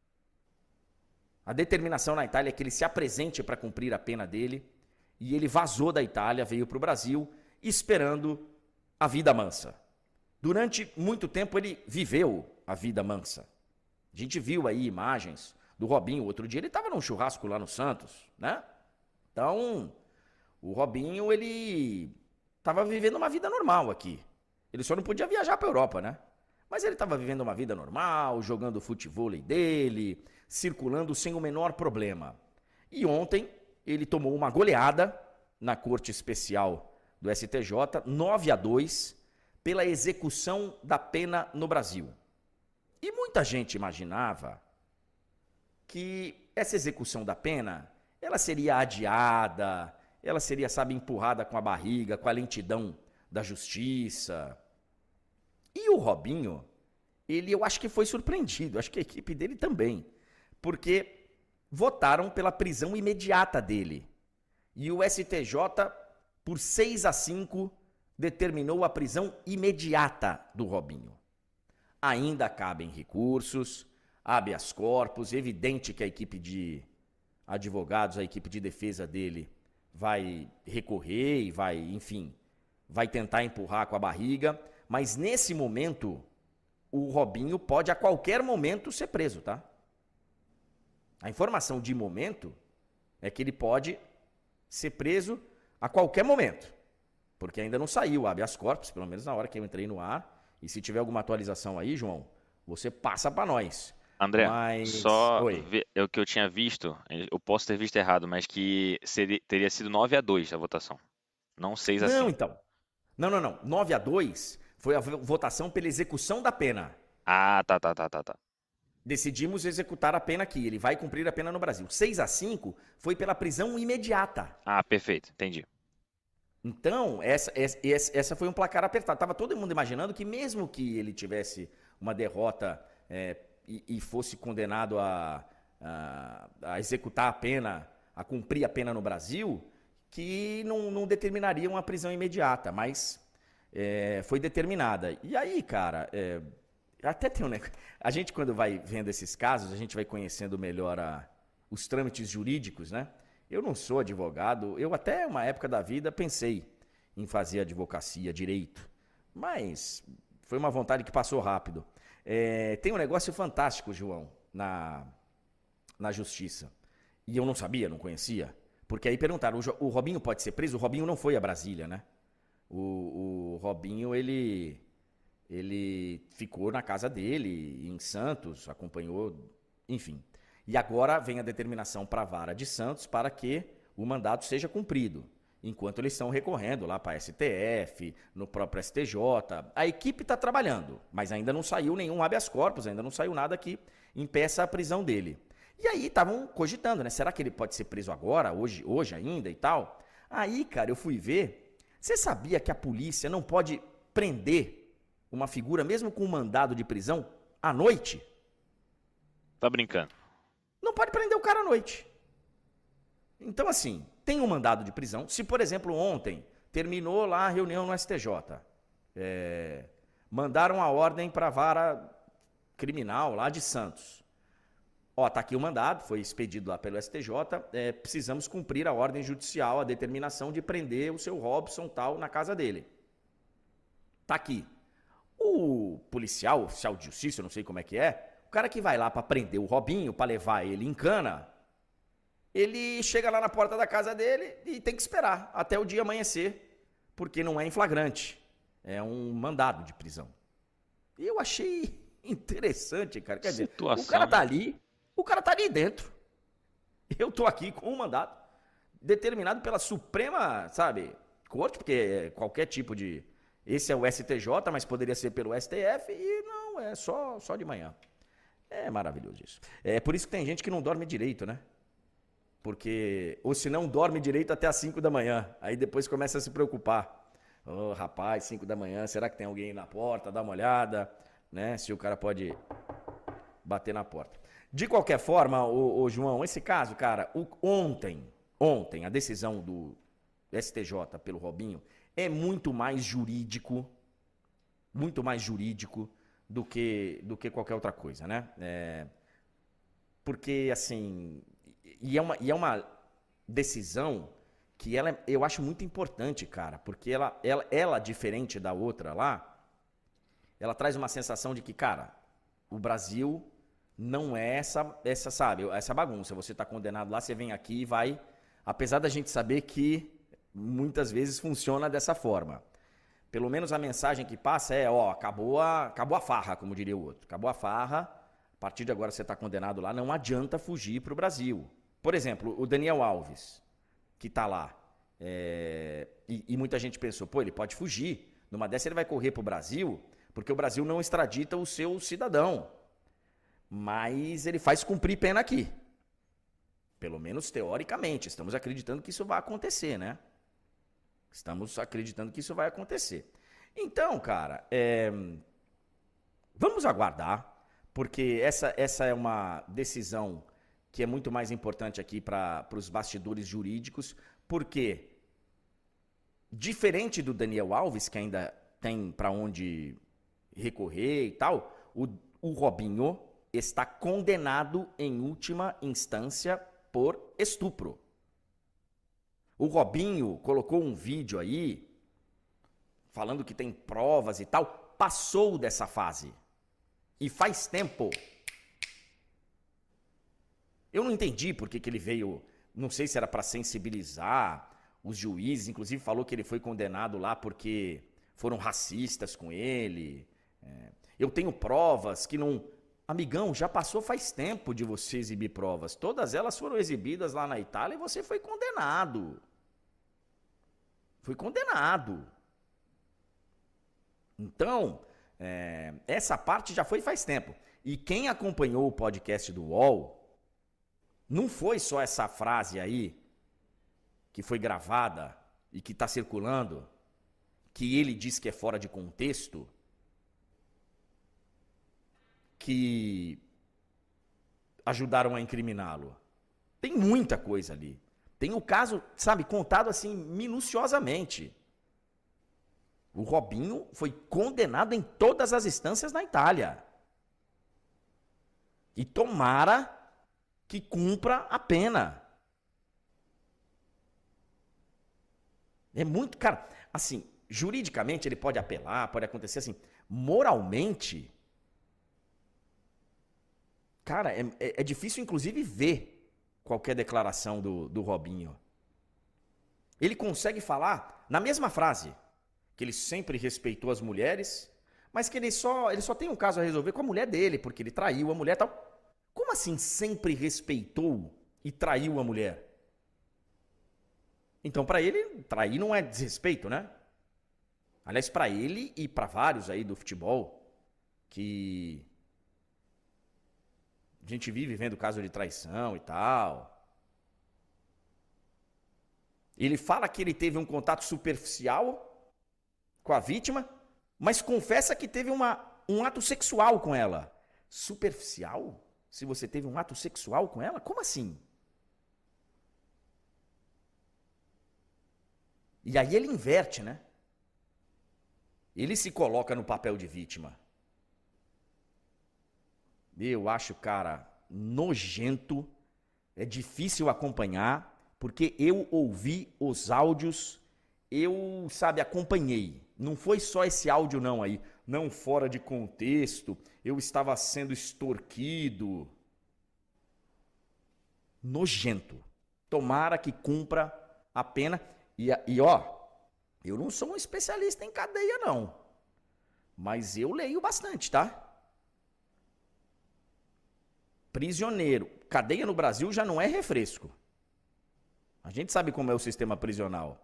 A determinação na Itália é que ele se apresente para cumprir a pena dele. E ele vazou da Itália, veio para o Brasil, esperando a vida mansa. Durante muito tempo ele viveu a vida mansa. A gente viu aí imagens do Robinho. Outro dia ele estava num churrasco lá no Santos, né? Então, o Robinho, ele estava vivendo uma vida normal aqui. Ele só não podia viajar para a Europa, né? Mas ele estava vivendo uma vida normal, jogando o futevôlei dele, circulando sem o menor problema. E ontem ele tomou uma goleada na Corte Especial do STJ, 9-2, pela execução da pena no Brasil. E muita gente imaginava que essa execução da pena, ela seria adiada, ela seria, sabe, empurrada com a barriga, com a lentidão da justiça. E o Robinho, eu acho que foi surpreendido, acho que a equipe dele também, porque votaram pela prisão imediata dele. E o STJ, por 6-5, determinou a prisão imediata do Robinho. Ainda cabem recursos, habeas corpus, evidente que a equipe de advogados, a equipe de defesa dele vai recorrer e vai, enfim, vai tentar empurrar com a barriga, mas nesse momento o Robinho pode a qualquer momento ser preso, tá? A informação de momento é que ele pode ser preso a qualquer momento, porque ainda não saiu o habeas corpus, pelo menos na hora que eu entrei no ar, e se tiver alguma atualização aí, João, você passa para nós. André, só Oi. é o que eu tinha visto, eu posso ter visto errado, mas que teria sido 9-2 a votação, não 6-5. Não, então. Não. 9-2 foi a votação pela execução da pena. Ah, tá. Decidimos executar a pena aqui, ele vai cumprir a pena no Brasil. 6-5 foi pela prisão imediata. Ah, perfeito, entendi. Então, essa foi um placar apertado. Tava todo mundo imaginando que mesmo que ele tivesse uma derrota e fosse condenado a executar a pena, a cumprir a pena no Brasil, que não determinaria uma prisão imediata, mas foi determinada. E aí, cara, até tem um negócio. A gente, quando vai vendo esses casos, a gente vai conhecendo melhor os trâmites jurídicos, né? Eu não sou advogado, eu até uma época da vida pensei em fazer advocacia, direito, mas foi uma vontade que passou rápido. Tem um negócio fantástico, João, na justiça, e eu não sabia, não conhecia, porque aí perguntaram, o Robinho pode ser preso? O Robinho não foi a Brasília, né? O Robinho, ele ficou na casa dele, em Santos, acompanhou, enfim. E agora vem a determinação para a Vara de Santos para que o mandato seja cumprido, enquanto eles estão recorrendo lá para a STF, no próprio STJ. A equipe está trabalhando, mas ainda não saiu nenhum habeas corpus, ainda não saiu nada que impeça a prisão dele. E aí estavam cogitando, né? Será que ele pode ser preso agora, hoje ainda e tal? Aí, cara, eu fui ver. Você sabia que a polícia não pode prender uma figura, mesmo com um mandado de prisão, à noite? Tá brincando. Não pode prender o cara à noite. Então, assim, tem um mandado de prisão. Se, por exemplo, ontem terminou lá a reunião no STJ, mandaram a ordem para a vara criminal lá de Santos. Ó, tá aqui o mandado, foi expedido lá pelo STJ, precisamos cumprir a ordem judicial, a determinação de prender o seu Robson tal na casa dele. Tá aqui. O policial, oficial de justiça, eu não sei como é que é, o cara que vai lá para prender o Robinho, para levar ele em cana, ele chega lá na porta da casa dele e tem que esperar até o dia amanhecer, porque não é em flagrante, é um mandado de prisão. E eu achei interessante, cara. Quer dizer, o cara tá ali dentro. Eu tô aqui com um mandado determinado pela Suprema, sabe, Corte, porque qualquer tipo de... Esse é o STJ, mas poderia ser pelo STF e não, é só de manhã. É maravilhoso isso. É por isso que tem gente que não dorme direito, né? Porque, ou se não dorme direito até às 5 da manhã, aí depois começa a se preocupar. Ô, rapaz, 5 da manhã, será que tem alguém na porta? Dá uma olhada, né? Se o cara pode bater na porta. De qualquer forma, ô João, esse caso, cara, ontem, a decisão do STJ pelo Robinho é muito mais jurídico do que qualquer outra coisa, né? Porque, assim, e é uma decisão que eu acho muito importante, cara, porque ela, diferente da outra lá, ela traz uma sensação de que, cara, o Brasil não é essa bagunça. Você tá condenado lá, você vem aqui e vai, apesar da gente saber que muitas vezes funciona dessa forma. Pelo menos a mensagem que passa acabou a farra, como diria o outro. Acabou a farra, a partir de agora você está condenado lá, não adianta fugir para o Brasil. Por exemplo, o Daniel Alves, que está lá, E muita gente pensou, pô, ele pode fugir. Numa dessa ele vai correr pro Brasil, porque o Brasil não extradita o seu cidadão. Mas ele faz cumprir pena aqui. Pelo menos teoricamente. Estamos acreditando que isso vai acontecer, né? Estamos acreditando que isso vai acontecer. Então, cara, vamos aguardar, porque essa é uma decisão que é muito mais importante aqui para os bastidores jurídicos, porque, diferente do Daniel Alves, que ainda tem para onde recorrer e tal, o Robinho está condenado em última instância por estupro. O Robinho colocou um vídeo aí, falando que tem provas e tal, passou dessa fase. E faz tempo. Eu não entendi por que ele veio, não sei se era para sensibilizar os juízes, inclusive falou que ele foi condenado lá porque foram racistas com ele. Eu tenho provas que não... Amigão, já passou faz tempo de você exibir provas. Todas elas foram exibidas lá na Itália e você foi condenado. Foi condenado. Então, essa parte já foi faz tempo. E quem acompanhou o podcast do UOL, não foi só essa frase aí, que foi gravada e que está circulando, que ele diz que é fora de contexto, que ajudaram a incriminá-lo. Tem muita coisa ali. Tem o caso, sabe, contado assim, minuciosamente. O Robinho foi condenado em todas as instâncias na Itália. E tomara que cumpra a pena. É muito, cara, assim, juridicamente ele pode apelar, pode acontecer assim, moralmente, cara, é difícil inclusive ver qualquer declaração do Robinho. Ele consegue falar na mesma frase, que ele sempre respeitou as mulheres, mas que ele só tem um caso a resolver com a mulher dele, porque ele traiu a mulher e tal. Como assim sempre respeitou e traiu a mulher? Então, para ele, trair não é desrespeito, né? Aliás, para ele e para vários aí do futebol, que a gente vive vendo caso de traição e tal. Ele fala que ele teve um contato superficial com a vítima, mas confessa que teve um ato sexual com ela. Superficial? Se você teve um ato sexual com ela? Como assim? E aí ele inverte, né? Ele se coloca no papel de vítima. Eu acho, cara, nojento. É difícil acompanhar, porque eu ouvi os áudios, eu, sabe, acompanhei. Não foi só esse áudio não aí, não fora de contexto, eu estava sendo extorquido. Nojento. Tomara que cumpra a pena. E ó, eu não sou um especialista em cadeia não, mas eu leio bastante, tá? Prisioneiro. Cadeia no Brasil já não é refresco. A gente sabe como é o sistema prisional.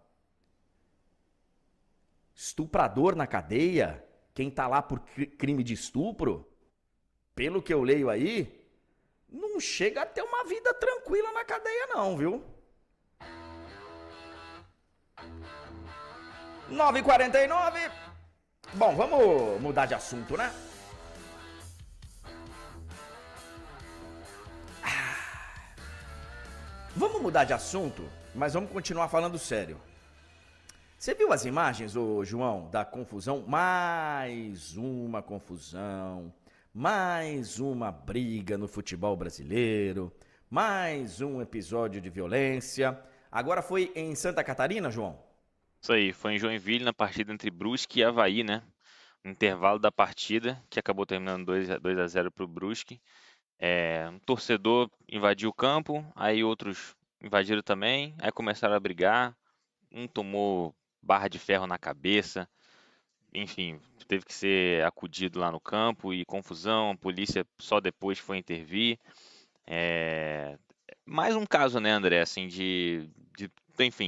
Estuprador na cadeia, quem tá lá por crime de estupro, pelo que eu leio aí, não chega a ter uma vida tranquila na cadeia não, viu? 9h49. Bom, vamos mudar de assunto, né? Vamos mudar de assunto, mas vamos continuar falando sério. Você viu as imagens, ô João, da confusão? Mais uma confusão, mais uma briga no futebol brasileiro, mais um episódio de violência. Agora foi em Santa Catarina, João? Isso aí, foi em Joinville na partida entre Brusque e Avaí, né? No intervalo da partida, que acabou terminando 2-0 para o Brusque. Um torcedor invadiu o campo, aí outros invadiram também, aí começaram a brigar, um tomou barra de ferro na cabeça, enfim, teve que ser acudido lá no campo e confusão, a polícia só depois foi intervir. Mais um caso, né, André, assim, enfim,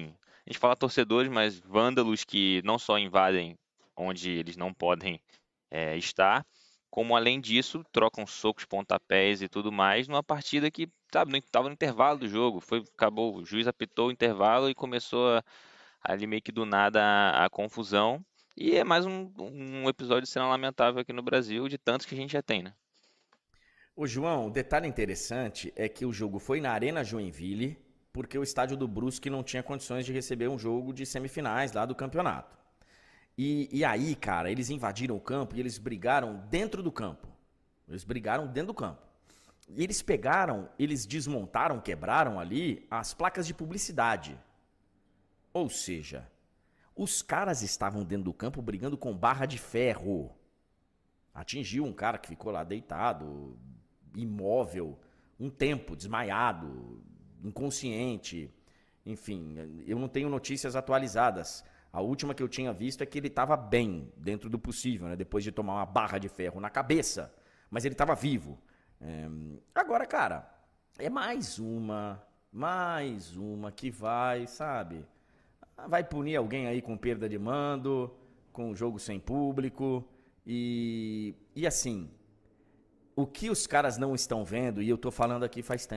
A gente fala torcedores, mas vândalos que não só invadem onde eles não podem estar, como além disso trocam socos, pontapés e tudo mais numa partida que, sabe, estava no intervalo do jogo. Acabou, o juiz apitou o intervalo e começou ali meio que do nada a confusão. E é mais um episódio de cena lamentável aqui no Brasil, de tantos que a gente já tem, né? Ô, João, o detalhe interessante é que o jogo foi na Arena Joinville, porque o estádio do Brusque não tinha condições de receber um jogo de semifinais lá do campeonato. E aí, cara, eles invadiram o campo e eles brigaram dentro do campo. Eles brigaram dentro do campo. E eles desmontaram, quebraram ali as placas de publicidade. Ou seja, os caras estavam dentro do campo brigando com barra de ferro. Atingiu um cara que ficou lá deitado, imóvel, um tempo, desmaiado, inconsciente. Enfim, eu não tenho notícias atualizadas. A última que eu tinha visto é que ele estava bem, dentro do possível, né? Depois de tomar uma barra de ferro na cabeça. Mas ele estava vivo. Agora, cara, é mais uma que vai, sabe? Vai punir alguém aí com perda de mando, com jogo sem público. E assim, o que os caras não estão vendo, e eu tô falando aqui faz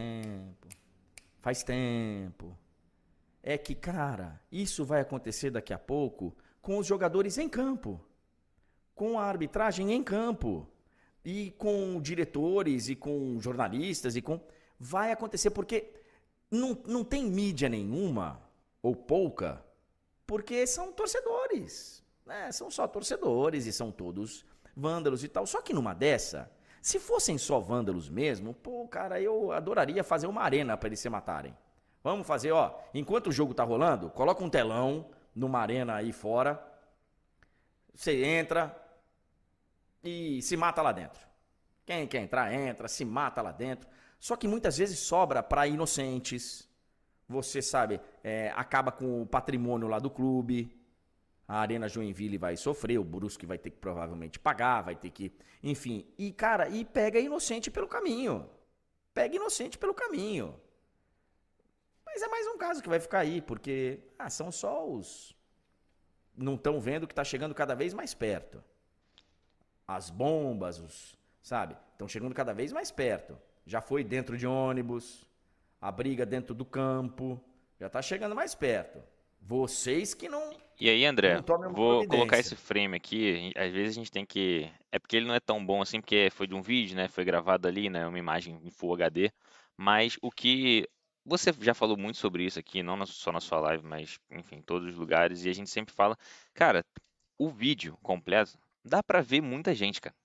tempo, é que, cara, isso vai acontecer daqui a pouco com os jogadores em campo, com a arbitragem em campo, e com diretores, e com jornalistas, vai acontecer porque não tem mídia nenhuma, ou pouca, porque são torcedores, né? São só torcedores e são todos vândalos e tal. Só que numa dessa, se fossem só vândalos mesmo, pô, cara, eu adoraria fazer uma arena para eles se matarem. Vamos fazer, ó, enquanto o jogo tá rolando, coloca um telão numa arena aí fora, você entra e se mata lá dentro. Quem quer entrar, entra, se mata lá dentro. Só que muitas vezes sobra para inocentes. Você sabe, acaba com o patrimônio lá do clube. A Arena Joinville vai sofrer, o Brusque vai ter que provavelmente pagar, vai ter que... Enfim, e cara, e pega inocente pelo caminho. Pega inocente pelo caminho. Mas é mais um caso que vai ficar aí, porque são só os... Não estão vendo que está chegando cada vez mais perto. As bombas, sabe? Estão chegando cada vez mais perto. Já foi dentro de ônibus, a briga dentro do campo, já está chegando mais perto. Vocês que não... E aí, André, Não tome uma vou colocar providência. esse frame aqui. Às vezes a gente tem que. É porque ele não é tão bom assim, porque foi de um vídeo, né? Foi gravado ali, né? Uma imagem em Full HD. Mas o que. Você já falou muito sobre isso aqui, não só na sua live, mas, enfim, em todos os lugares. E a gente sempre fala, cara, o vídeo completo dá pra ver muita gente, cara.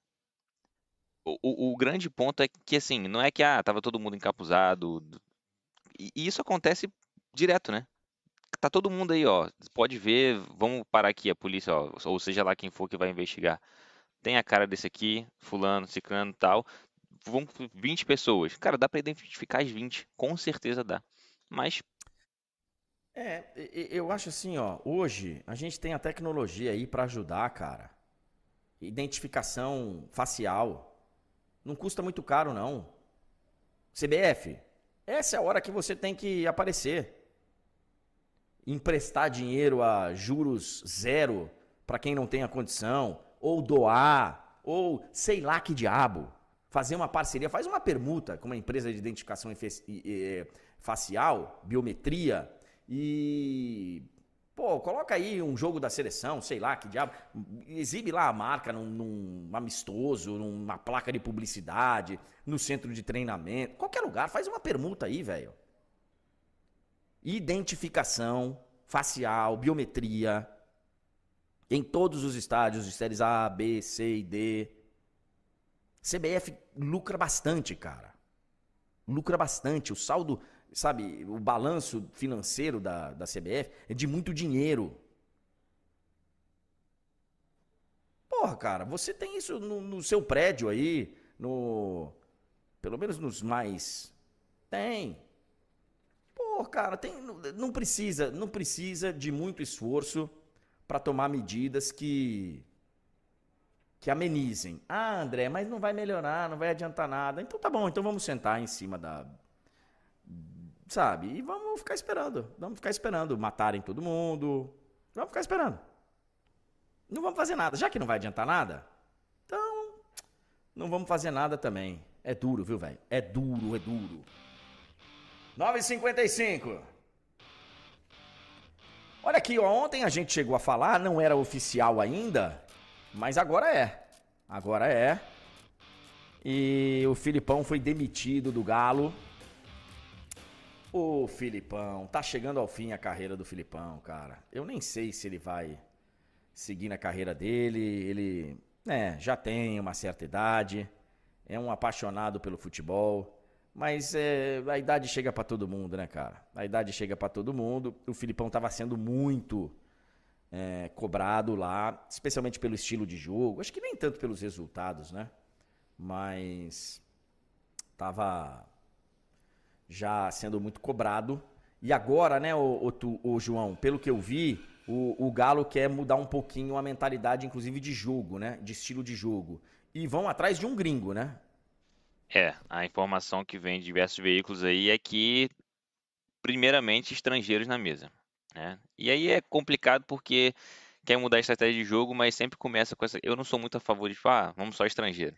O grande ponto é que, assim, não é que, tava todo mundo encapuzado. E isso acontece direto, né? Tá todo mundo aí, ó. Pode ver, vamos parar aqui a polícia, ó, ou seja lá quem for que vai investigar. Tem a cara desse aqui, fulano, ciclano, tal. Vão 20 pessoas. Cara, dá pra identificar as 20, com certeza dá. Mas Eu acho assim, ó, hoje a gente tem a tecnologia aí pra ajudar, cara. Identificação facial. Não custa muito caro, não. CBF, essa é a hora que você tem que aparecer. Emprestar dinheiro a juros zero para quem não tem a condição, ou doar, ou sei lá que diabo. Fazer uma parceria, faz uma permuta com uma empresa de identificação facial, biometria, e pô, coloca aí um jogo da seleção, sei lá que diabo, exibe lá a marca num amistoso, numa placa de publicidade, no centro de treinamento, qualquer lugar, faz uma permuta aí, velho. Identificação facial, biometria, em todos os estádios de séries A, B, C e D. CBF lucra bastante, cara. Lucra bastante. O saldo, sabe, o balanço financeiro da CBF é de muito dinheiro. Porra, cara, você tem isso no seu prédio aí, pelo menos nos mais... Tem. Pô, cara, não precisa de muito esforço para tomar medidas que amenizem. André, mas não vai melhorar, não vai adiantar nada. Então tá bom, então vamos sentar em cima sabe? E vamos ficar esperando matarem todo mundo. Vamos ficar esperando. Não vamos fazer nada. Já que não vai adiantar nada, então não vamos fazer nada também. É duro, viu, velho? É duro, é duro. 9h55. Olha aqui, ó, ontem a gente chegou a falar, não era oficial ainda, mas agora é. Agora é. E o Filipão foi demitido do Galo. Ô, Filipão, tá chegando ao fim a carreira do Filipão, cara. Eu nem sei se ele vai seguir na carreira dele. Ele, já tem uma certa idade, é um apaixonado pelo futebol, mas a idade chega pra todo mundo, né, cara? A idade chega pra todo mundo. O Filipão tava sendo muito cobrado lá, especialmente pelo estilo de jogo. Acho que nem tanto pelos resultados, né? Mas tava já sendo muito cobrado. E agora, né, o João, pelo que eu vi, o Galo quer mudar um pouquinho a mentalidade, inclusive de jogo, né? De estilo de jogo. E vão atrás de um gringo, né? A informação que vem de diversos veículos aí é que, primeiramente, estrangeiros na mesa, né? E aí é complicado porque quer mudar a estratégia de jogo, mas sempre começa com essa. Eu não sou muito a favor de falar, vamos só estrangeiro.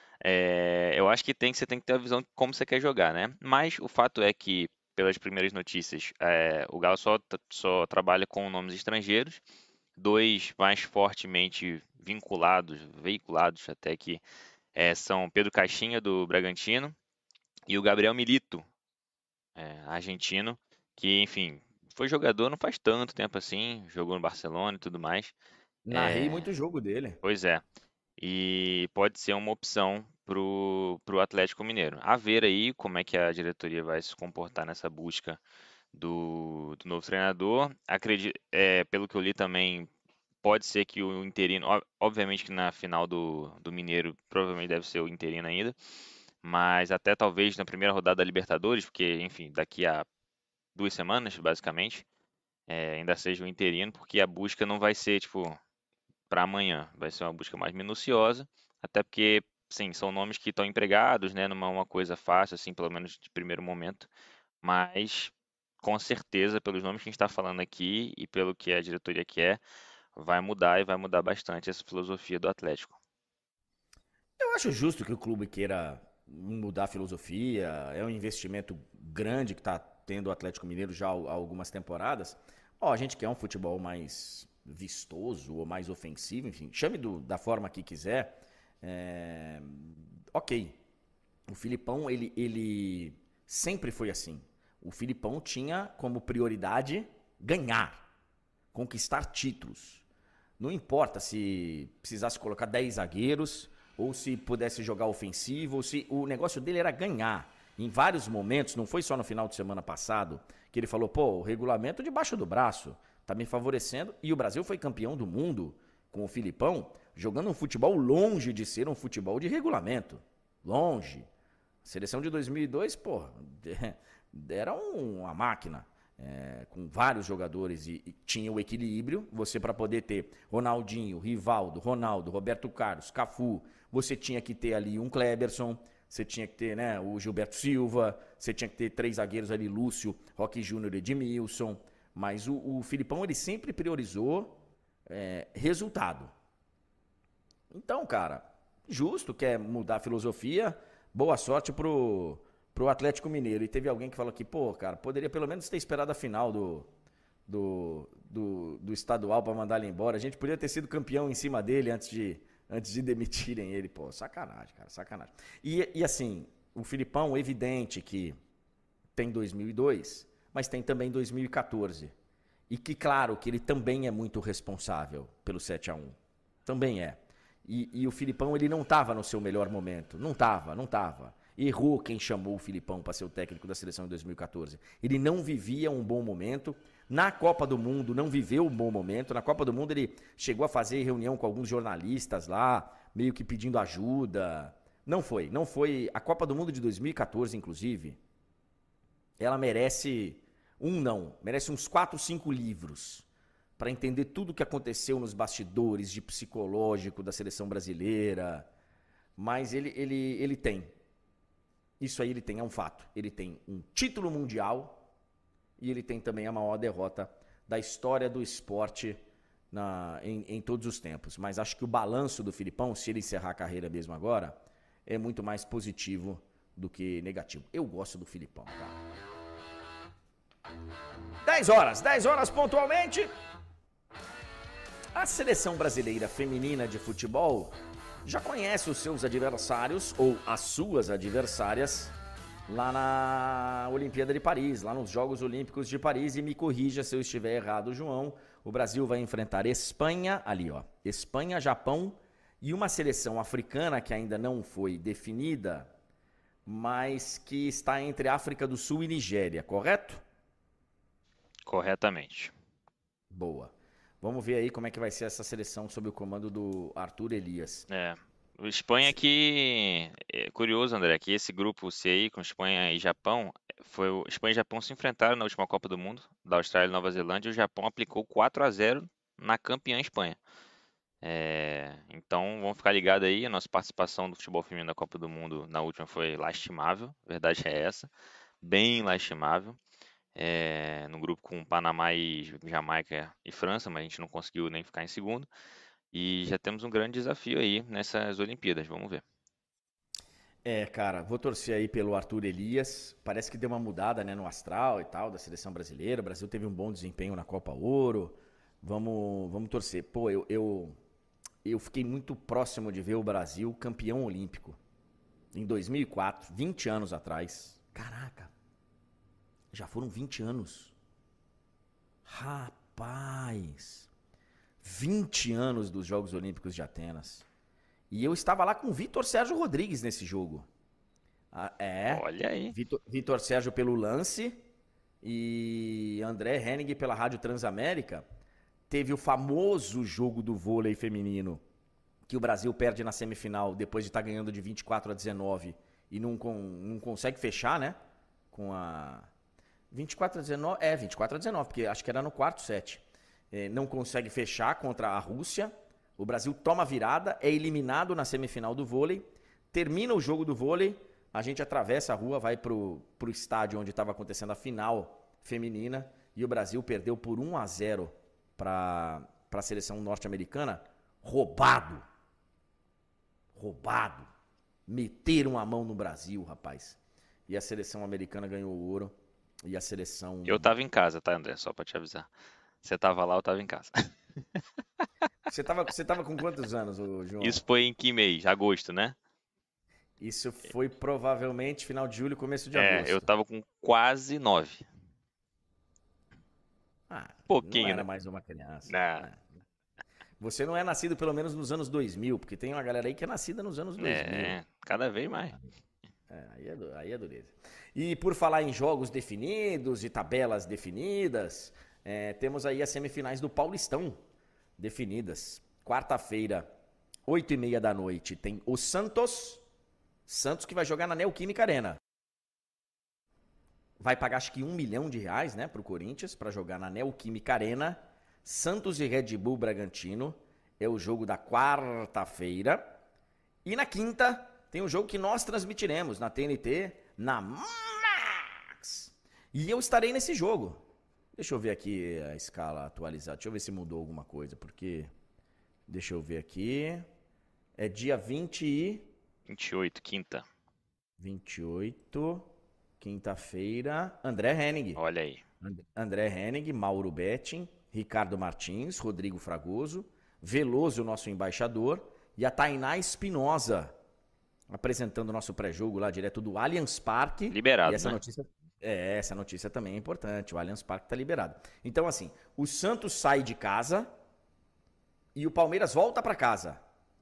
Eu acho que você tem que ter a visão de como você quer jogar, né? Mas o fato é que, pelas primeiras notícias, o Galo só trabalha com nomes estrangeiros, dois mais fortemente veiculados até que são Pedro Caixinha, do Bragantino, e o Gabriel Milito, argentino, que, enfim, foi jogador não faz tanto tempo assim, jogou no Barcelona e tudo mais. Narrei muito jogo dele. Pois é. E pode ser uma opção pro Atlético Mineiro. A ver aí como é que a diretoria vai se comportar nessa busca do novo treinador. Acredito, pelo que eu li também, pode ser que o interino, obviamente que na final do Mineiro, provavelmente deve ser o interino ainda, mas até talvez na primeira rodada da Libertadores, porque, enfim, daqui a 2 semanas, basicamente, ainda seja o interino, porque a busca não vai ser, tipo, para amanhã. Vai ser uma busca mais minuciosa, até porque, sim, são nomes que estão empregados, né? Não é uma coisa fácil, assim, pelo menos de primeiro momento, mas com certeza, pelos nomes que a gente está falando aqui e pelo que a diretoria quer, vai mudar e vai mudar bastante essa filosofia do Atlético. Eu acho justo que o clube queira mudar a filosofia. É um investimento grande que está tendo o Atlético Mineiro já há algumas temporadas. Ó, a gente quer um futebol mais vistoso ou mais ofensivo, enfim, chame da forma que quiser. Ok. O Filipão, ele sempre foi assim. O Filipão tinha como prioridade ganhar, conquistar títulos. Não importa se precisasse colocar 10 zagueiros, ou se pudesse jogar ofensivo, ou se o negócio dele era ganhar. Em vários momentos, não foi só no final de semana passado, que ele falou, o regulamento debaixo do braço, tá me favorecendo. E o Brasil foi campeão do mundo com o Filipão, jogando um futebol longe de ser um futebol de regulamento. Longe. A seleção de 2002, era uma máquina. Com vários jogadores e tinha o equilíbrio, você para poder ter Ronaldinho, Rivaldo, Ronaldo, Roberto Carlos, Cafu, você tinha que ter ali um Kleberson, você tinha que ter, né, o Gilberto Silva, você tinha que ter 3 zagueiros ali, Lúcio, Roque Júnior e Edmilson, mas o Filipão ele sempre priorizou resultado. Então, cara, justo, quer mudar a filosofia, boa sorte pro Atlético Mineiro. E teve alguém que falou aqui, cara, poderia pelo menos ter esperado a final do estadual para mandar ele embora. A gente poderia ter sido campeão em cima dele antes de demitirem ele. Sacanagem, cara, sacanagem. E assim, o Filipão, evidente que tem 2002, mas tem também 2014. E que, claro, que ele também é muito responsável pelo 7-1. Também é. E o Filipão, ele não estava no seu melhor momento. Não estava. Errou quem chamou o Filipão para ser o técnico da seleção em 2014. Ele não vivia um bom momento. Na Copa do Mundo não viveu um bom momento. Na Copa do Mundo ele chegou a fazer reunião com alguns jornalistas lá, meio que pedindo ajuda. Não foi. A Copa do Mundo de 2014, inclusive, ela merece merece uns 4, 5 livros para entender tudo o que aconteceu nos bastidores de psicológico da seleção brasileira. Mas ele tem. Isso aí ele tem, é um fato. Ele tem um título mundial e ele tem também a maior derrota da história do esporte em todos os tempos. Mas acho que o balanço do Filipão, se ele encerrar a carreira mesmo agora, é muito mais positivo do que negativo. Eu gosto do Filipão, tá? 10 horas pontualmente. A seleção brasileira feminina de futebol já conhece os seus adversários, ou as suas adversárias, lá na Olimpíada de Paris, lá nos Jogos Olímpicos de Paris, e me corrija se eu estiver errado, João. O Brasil vai enfrentar Espanha, ali ó, Espanha, Japão e uma seleção africana que ainda não foi definida, mas que está entre África do Sul e Nigéria, correto? Corretamente. Boa. Vamos ver aí como é que vai ser essa seleção sob o comando do Arthur Elias. O Espanha que é curioso, André, que esse grupo C aí com Espanha e Japão, Espanha e Japão se enfrentaram na última Copa do Mundo, da Austrália e Nova Zelândia, e o Japão aplicou 4-0 na campeã Espanha. Então vamos ficar ligados aí, a nossa participação do futebol feminino na Copa do Mundo na última foi lastimável, a verdade é essa, bem lastimável. No grupo com Panamá e Jamaica e França, mas a gente não conseguiu nem ficar em segundo. E já temos um grande desafio aí nessas Olimpíadas, vamos ver. Cara, vou torcer aí pelo Arthur Elias. Parece que deu uma mudada, né, no astral e tal, da seleção brasileira. O Brasil teve um bom desempenho na Copa Ouro. Vamos torcer. Pô, eu fiquei muito próximo de ver o Brasil campeão olímpico. Em 2004, 20 anos atrás. Caraca, já foram 20 anos. Rapaz, 20 anos dos Jogos Olímpicos de Atenas. E eu estava lá com o Vitor Sérgio Rodrigues nesse jogo. Olha aí. Vitor Sérgio pelo lance e André Henning pela Rádio Transamérica. Teve o famoso jogo do vôlei feminino, que o Brasil perde na semifinal depois de estar ganhando de 24-19 e não consegue fechar, né? Com a 24-19, 24-19, porque acho que era no quarto set. Não consegue fechar contra a Rússia. O Brasil toma virada, é eliminado na semifinal do vôlei, termina o jogo do vôlei, a gente atravessa a rua, vai pro estádio onde estava acontecendo a final feminina e o Brasil perdeu por 1-0 para a seleção norte-americana. Roubado. Meteram a mão no Brasil, rapaz. E a seleção americana ganhou o ouro. E a seleção... Eu tava em casa, tá, André? Só pra te avisar. Você tava lá, eu tava em casa. Você tava com quantos anos, João? Isso foi em que mês? Agosto, né? Isso foi provavelmente final de julho, começo de agosto. Eu tava com quase 9. Pouquinho, não era né? mais uma criança. Não. Você não é nascido pelo menos nos anos 2000, porque tem uma galera aí que é nascida nos anos 2000. Cada vez mais. Aí é dureza. E por falar em jogos definidos e tabelas definidas, temos aí as semifinais do Paulistão definidas. Quarta-feira, 8h30 da noite, tem o Santos que vai jogar na Neoquímica Arena. Vai pagar acho que R$1 milhão, né, pro Corinthians, para jogar na Neoquímica Arena. Santos e Red Bull Bragantino é o jogo da quarta-feira. E na quinta tem um jogo que nós transmitiremos na TNT, na Max. E eu estarei nesse jogo. Deixa eu ver aqui a escala atualizada. Deixa eu ver se mudou alguma coisa, porque... Deixa eu ver aqui. É dia 28, quinta. 28, quinta-feira. André Henning. Olha aí. André Henning, Mauro Betting, Ricardo Martins, Rodrigo Fragoso, Veloso, nosso embaixador, e a Tainá Espinosa, apresentando o nosso pré-jogo lá direto do Allianz Parque. Liberado, e essa né? notícia... essa notícia também é importante. O Allianz Parque está liberado. Então, assim, o Santos sai de casa e o Palmeiras volta para casa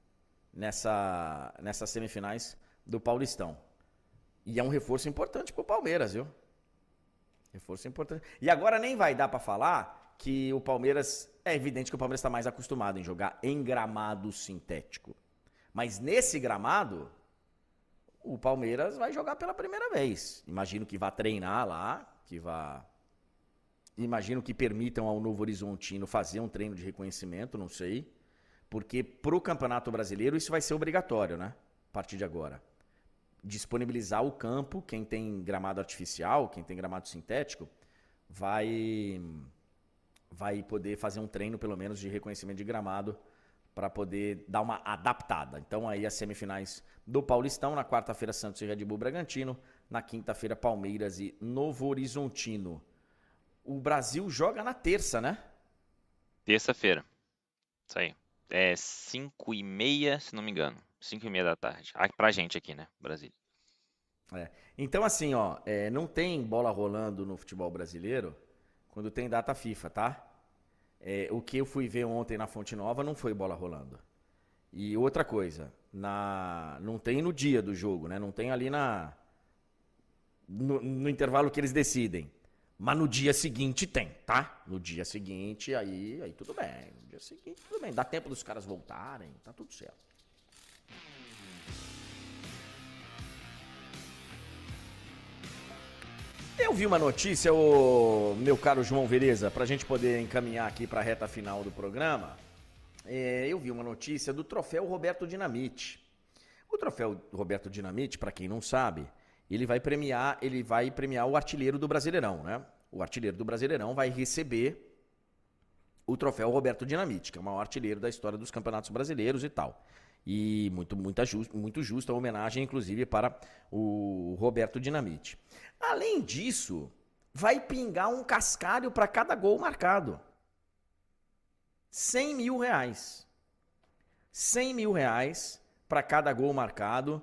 nessas semifinais do Paulistão. E é um reforço importante pro Palmeiras, viu? Reforço importante. E agora nem vai dar para falar que o Palmeiras... É evidente que o Palmeiras está mais acostumado em jogar em gramado sintético. Mas nesse gramado... o Palmeiras vai jogar pela primeira vez. Imagino que vá treinar lá, imagino que permitam ao Novo Horizontino fazer um treino de reconhecimento, não sei. Porque pro Campeonato Brasileiro isso vai ser obrigatório, né? A partir de agora. Disponibilizar o campo, quem tem gramado artificial, quem tem gramado sintético, vai poder fazer um treino, pelo menos, de reconhecimento de gramado para poder dar uma adaptada. Então aí as semifinais do Paulistão, na quarta-feira Santos e Red Bull Bragantino, na quinta-feira Palmeiras e Novo Horizontino. O Brasil joga na terça, né? Terça-feira. Isso aí. É 5h30, se não me engano. 5h30 da tarde. Pra gente aqui, né? Brasília. Então assim, ó, não tem bola rolando no futebol brasileiro quando tem data FIFA, tá? O que eu fui ver ontem na Fonte Nova não foi bola rolando. E outra coisa, não tem no dia do jogo, né? Não tem ali no intervalo que eles decidem. Mas no dia seguinte tem, tá? No dia seguinte, aí tudo bem. No dia seguinte, tudo bem. Dá tempo dos caras voltarem, tá tudo certo. Eu vi uma notícia, meu caro João Vereza, pra gente poder encaminhar aqui pra reta final do programa. Eu vi uma notícia do troféu Roberto Dinamite. O troféu Roberto Dinamite, pra quem não sabe, ele vai premiar o artilheiro do Brasileirão, né? O artilheiro do Brasileirão vai receber o troféu Roberto Dinamite, que é o maior artilheiro da história dos campeonatos brasileiros e tal. E muito justa a homenagem, inclusive, para o Roberto Dinamite. Além disso, vai pingar um cascalho para cada gol marcado. R$100 mil. R$100 mil para cada gol marcado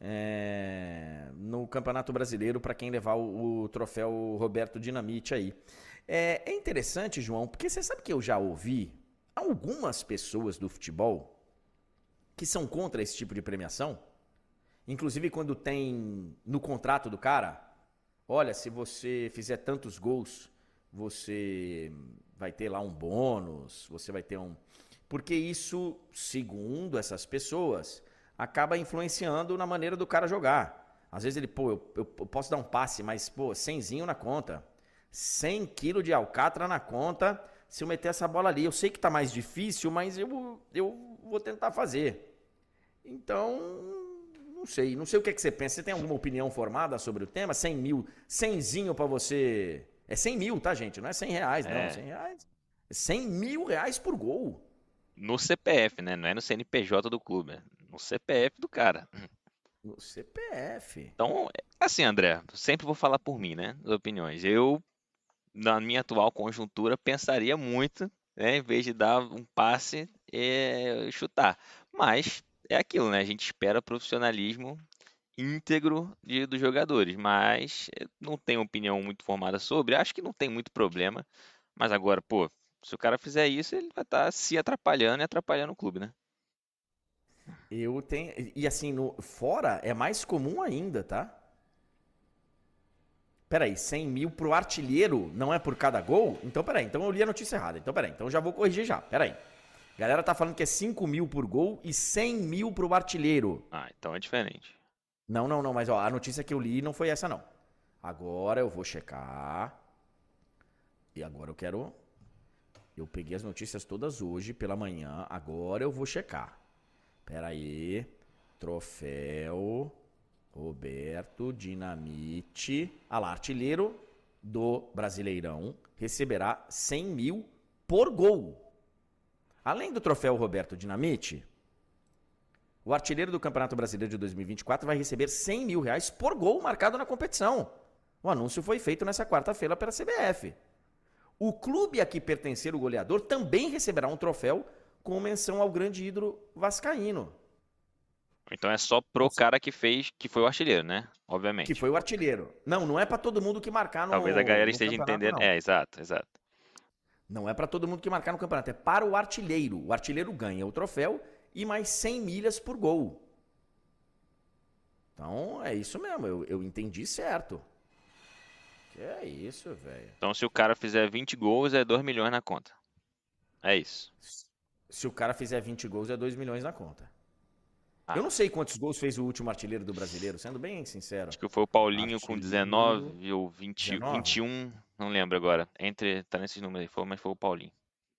no Campeonato Brasileiro, para quem levar o troféu Roberto Dinamite aí. É interessante, João, porque você sabe que eu já ouvi algumas pessoas do futebol que são contra esse tipo de premiação. Inclusive quando tem no contrato do cara, olha, se você fizer tantos gols, você vai ter lá um bônus, você vai ter um... Porque isso, segundo essas pessoas, acaba influenciando na maneira do cara jogar. Às vezes ele, eu posso dar um passe, mas, 100zinho na conta. 100 quilos de alcatra na conta, se eu meter essa bola ali. Eu sei que tá mais difícil, mas eu vou tentar fazer. Então, não sei o que você pensa. Você tem alguma opinião formada sobre o tema? 100 mil, 100zinho pra você... É 100 mil, tá, gente? Não é R$100, não. R$100. 100 mil por gol. No CPF, né? Não é no CNPJ do clube. É no CPF do cara. No CPF. Então, assim, André, sempre vou falar por mim, né? As opiniões. Eu, na minha atual conjuntura, pensaria muito, né? Em vez de dar um passe e chutar. Mas é aquilo, né? A gente espera profissionalismo íntegro dos jogadores, mas não tenho opinião muito formada sobre. Acho que não tem muito problema. Mas agora, se o cara fizer isso, ele vai estar se atrapalhando e atrapalhando o clube, né? Eu tenho... E assim, fora é mais comum ainda, tá? Peraí, 100 mil pro artilheiro não é por cada gol? Então, peraí, então eu li a notícia errada. Então, peraí, então já vou corrigir já. Peraí. A galera tá falando que é 5 mil por gol e 100 mil pro artilheiro. Ah, então é diferente. Não, mas ó, a notícia que eu li não foi essa não. Agora eu vou checar. E agora eu peguei as notícias todas hoje pela manhã. Agora eu vou checar. Peraí. Troféu Roberto Dinamite. Ah lá, artilheiro do Brasileirão receberá 100 mil por gol. Além do troféu Roberto Dinamite, o artilheiro do Campeonato Brasileiro de 2024 vai receber R$100 mil por gol marcado na competição. O anúncio foi feito nessa quarta-feira pela CBF. O clube a que pertencer o goleador também receberá um troféu com menção ao grande ídolo vascaíno. Então é só pro cara que foi o artilheiro, né? Obviamente. Que foi o artilheiro. Não é pra todo mundo que marcar no Talvez a galera no esteja campeonato, entendendo. não. Exato. Não é pra todo mundo que marcar no campeonato, é para o artilheiro. O artilheiro ganha o troféu e mais 100 milhas por gol. Então é isso mesmo, eu entendi certo. Que é isso, velho. Então se o cara fizer 20 gols, é 2 milhões na conta. É isso. Se o cara fizer 20 gols, é 2 milhões na conta. Ah. Eu não sei quantos gols fez o último artilheiro do Brasileiro, sendo bem sincero. Acho que foi o Paulinho Artilheiro, com 19 ou 20, 19? 21, não lembro agora. Tá nesses números aí, mas foi o Paulinho.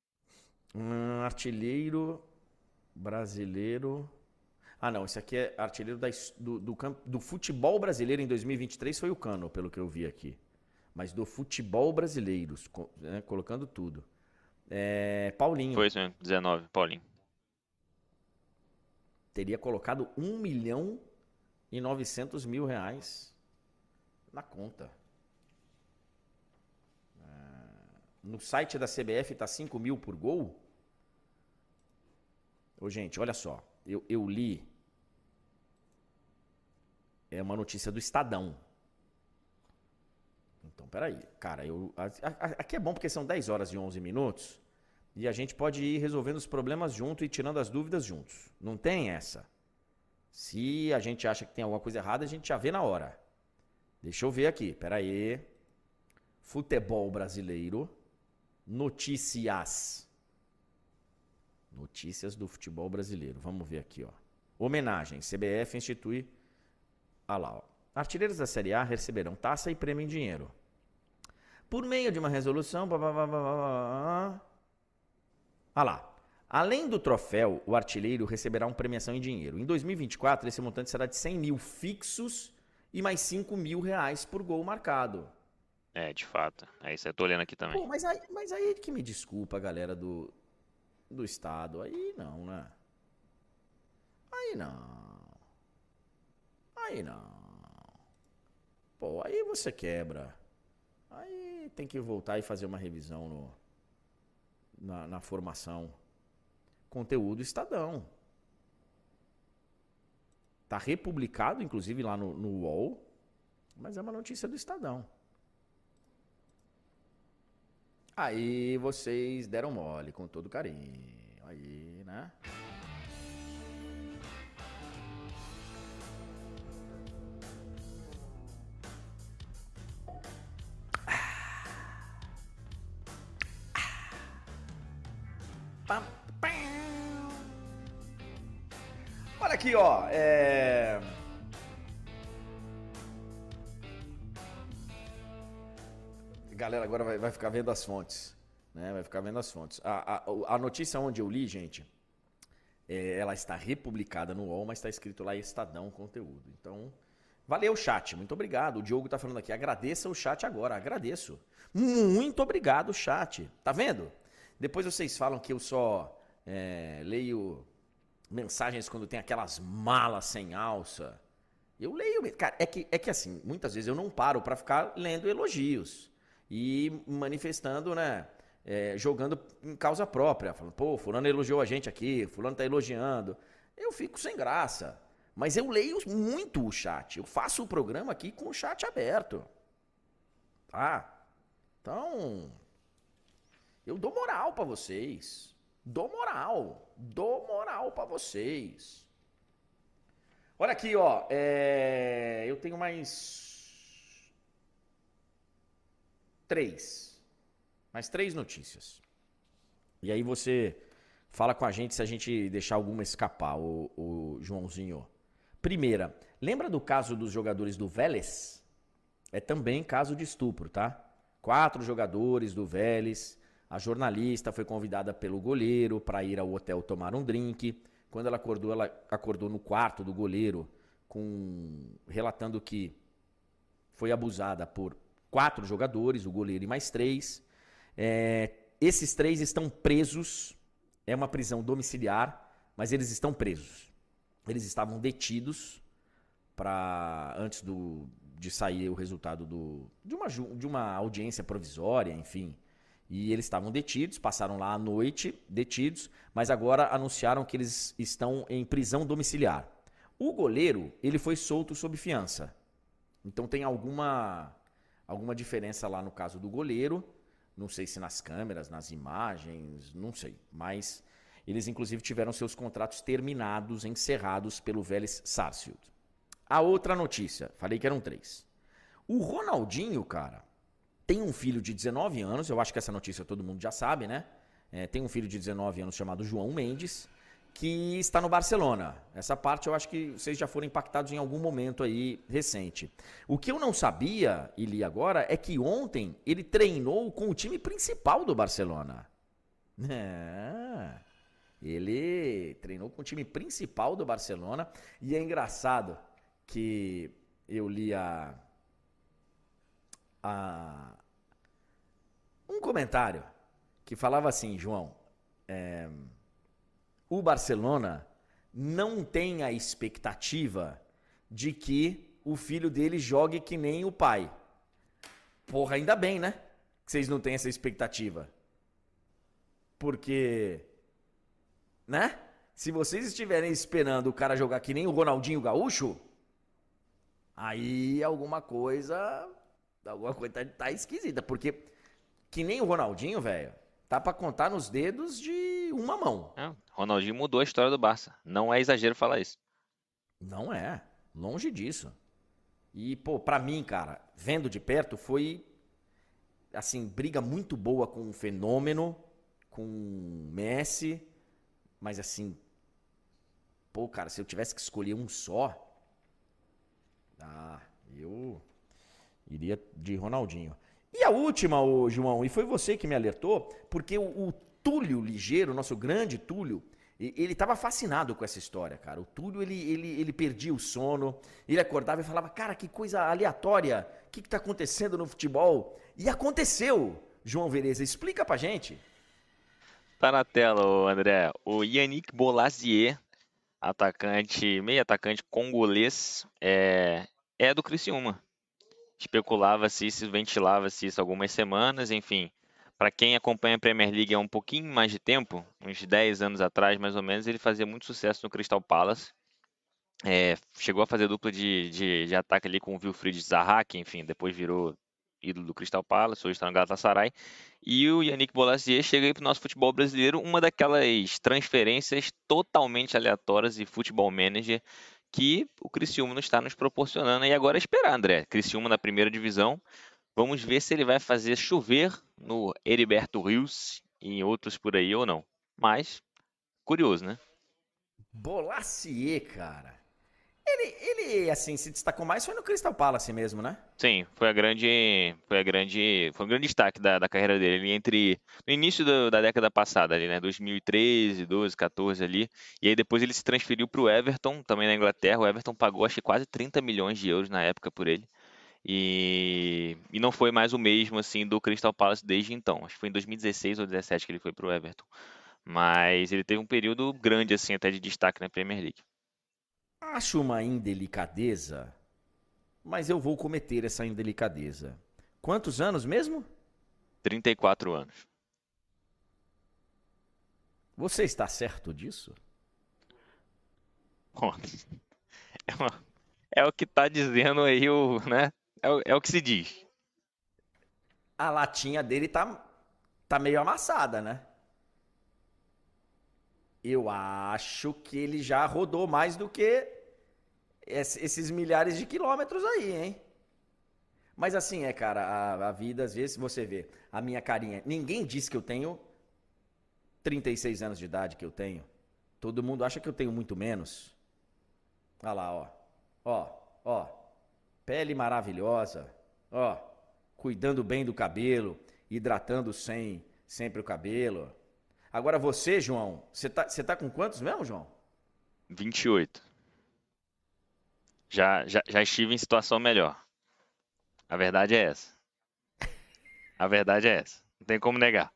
Artilheiro brasileiro... Ah, não, esse aqui é artilheiro do futebol brasileiro em 2023, foi o Cano, pelo que eu vi aqui. mas do futebol brasileiro, né, colocando tudo. Paulinho Foi isso mesmo, 19, Paulinho. teria colocado 1.900.000 reais na conta. No site da CBF tá 5 mil por gol. Ô, gente, olha só. Eu li. É uma notícia do Estadão. Então, peraí. Cara, aqui é bom porque são 10 horas e 11 minutos. E a gente pode ir resolvendo os problemas junto e tirando as dúvidas juntos. Não tem essa. Se a gente acha que tem alguma coisa errada, a gente já vê na hora. Deixa eu ver aqui. Peraí. Futebol brasileiro. Notícias do futebol brasileiro. Vamos ver aqui, ó. Homenagem. CBF institui... Ah lá, ó. Artilheiros da Série A receberão taça e prêmio em dinheiro. Por meio de uma resolução... Ah lá. Além do troféu, o artilheiro receberá uma premiação em dinheiro. Em 2024, esse montante será de 100 mil fixos e mais 5 mil reais por gol marcado. De fato. É isso, eu tô olhando aqui também. Pô, mas aí que me desculpa, galera do estado. Aí não, né? Aí não. Pô, aí você quebra. Aí tem que voltar e fazer uma revisão na formação. Conteúdo Estadão. Tá republicado, inclusive, lá no UOL. Mas é uma notícia do Estadão. Aí vocês deram mole com todo carinho. Aí, né? Olha aqui, ó. Galera agora vai ficar vendo as fontes, né? Vai ficar vendo as fontes. A notícia onde eu li, gente, ela está republicada no UOL, mas está escrito lá Estadão Conteúdo. Então, valeu, chat. Muito obrigado. O Diogo tá falando aqui. Agradeça o chat agora. Agradeço. Muito obrigado, chat. Tá vendo? Depois vocês falam que eu só leio mensagens quando tem aquelas malas sem alça. Eu leio. Cara, é que assim, muitas vezes eu não paro para ficar lendo elogios e manifestando, né? Jogando em causa própria. Falando, pô, fulano elogiou a gente aqui, fulano tá elogiando. Eu fico sem graça. Mas eu leio muito o chat. Eu faço o programa aqui com o chat aberto. Tá? Então, eu dou moral pra vocês. Dou moral pra vocês. Olha aqui, ó. Eu tenho mais três notícias. E aí você fala com a gente se a gente deixar alguma escapar, o Joãozinho. Primeira, lembra do caso dos jogadores do Vélez? É também caso de estupro, tá? 4 jogadores do Vélez. A jornalista foi convidada pelo goleiro para ir ao hotel tomar um drink. Quando ela acordou no quarto do goleiro, relatando que foi abusada por 4 jogadores, o goleiro e mais 3. Esses 3 estão presos. É uma prisão domiciliar, mas eles estão presos. Eles estavam detidos antes de sair o resultado de uma audiência provisória, enfim. E eles estavam detidos, passaram lá à noite detidos, mas agora anunciaram que eles estão em prisão domiciliar. O goleiro, ele foi solto sob fiança. Então tem alguma diferença lá no caso do goleiro. Não sei se nas câmeras, nas imagens, não sei. Mas eles inclusive tiveram seus contratos terminados, encerrados pelo Vélez Sarsfield. A outra notícia, falei que eram 3. O Ronaldinho, cara, tem um filho de 19 anos, eu acho que essa notícia todo mundo já sabe, né? Tem um filho de 19 anos chamado João Mendes, que está no Barcelona. Essa parte eu acho que vocês já foram impactados em algum momento aí recente. O que eu não sabia, e li agora, é que ontem ele treinou com o time principal do Barcelona. Ele treinou com o time principal do Barcelona. E é engraçado que eu li um comentário que falava assim, João, o Barcelona não tem a expectativa de que o filho dele jogue que nem o pai. Porra, ainda bem, né? Que vocês não têm essa expectativa. Porque, né? Se vocês estiverem esperando o cara jogar que nem o Ronaldinho Gaúcho, aí alguma coisa tá esquisita. Porque que nem o Ronaldinho, velho, tá pra contar nos dedos de uma mão. Ronaldinho mudou a história do Barça. Não é exagero falar isso. Não é. Longe disso. E, pô, pra mim, cara, vendo de perto, foi, assim, briga muito boa com o Fenômeno, com o Messi, mas, assim, pô, cara, se eu tivesse que escolher um só, eu iria de Ronaldinho. E a última, ô, João, e foi você que me alertou, porque o Túlio Ligeiro, nosso grande Túlio, ele estava fascinado com essa história, cara. O Túlio, ele perdia o sono, ele acordava e falava, cara, que coisa aleatória, o que tá acontecendo no futebol? E aconteceu, João Vereza, explica pra gente. Tá na tela, André. O Yannick Bolasie, meio atacante congolês, é do Criciúma. Especulava-se isso, ventilava-se isso algumas semanas, enfim. Para quem acompanha a Premier League há um pouquinho mais de tempo, uns 10 anos atrás mais ou menos, ele fazia muito sucesso no Crystal Palace. Chegou a fazer dupla de ataque ali com o Wilfried Zaha, que enfim, depois virou ídolo do Crystal Palace, hoje está no Galatasaray. E o Yannick Bolasie chega aí para o nosso futebol brasileiro, uma daquelas transferências totalmente aleatórias e futebol manager que o Criciúma não está nos proporcionando. E agora é esperar, André. Criciúma na primeira divisão. Vamos ver se ele vai fazer chover no Heriberto Rios e em outros por aí ou não. Mas, curioso, né? Bolasie, cara. Ele, assim, se destacou mais foi no Crystal Palace mesmo, né? Sim, foi um grande destaque da carreira dele. No início da década passada, ali, né? 2013, 12, 14 ali. E aí depois ele se transferiu para o Everton, também na Inglaterra. O Everton pagou, acho que quase 30 milhões de euros na época por ele. E não foi mais o mesmo assim do Crystal Palace desde então. Acho que foi em 2016 ou 2017 que ele foi pro Everton. Mas ele teve um período grande assim até de destaque na Premier League. Acho uma indelicadeza, mas eu vou cometer essa indelicadeza. Quantos anos mesmo? 34 anos. Você está certo disso? Bom, é o que tá dizendo aí né? É o que se diz. A latinha dele tá meio amassada, né? Eu acho que ele já rodou mais do que esses milhares de quilômetros aí, hein? Mas assim, cara, a vida, às vezes, você vê, a minha carinha. Ninguém diz que eu tenho 36 anos de idade que eu tenho. Todo mundo acha que eu tenho muito menos. Olha lá, ó. Ó. Pele maravilhosa. Ó. Cuidando bem do cabelo. Hidratando sempre o cabelo. Agora você, João, você tá com quantos mesmo, João? 28. Já estive em situação melhor. A verdade é essa. Não tem como negar.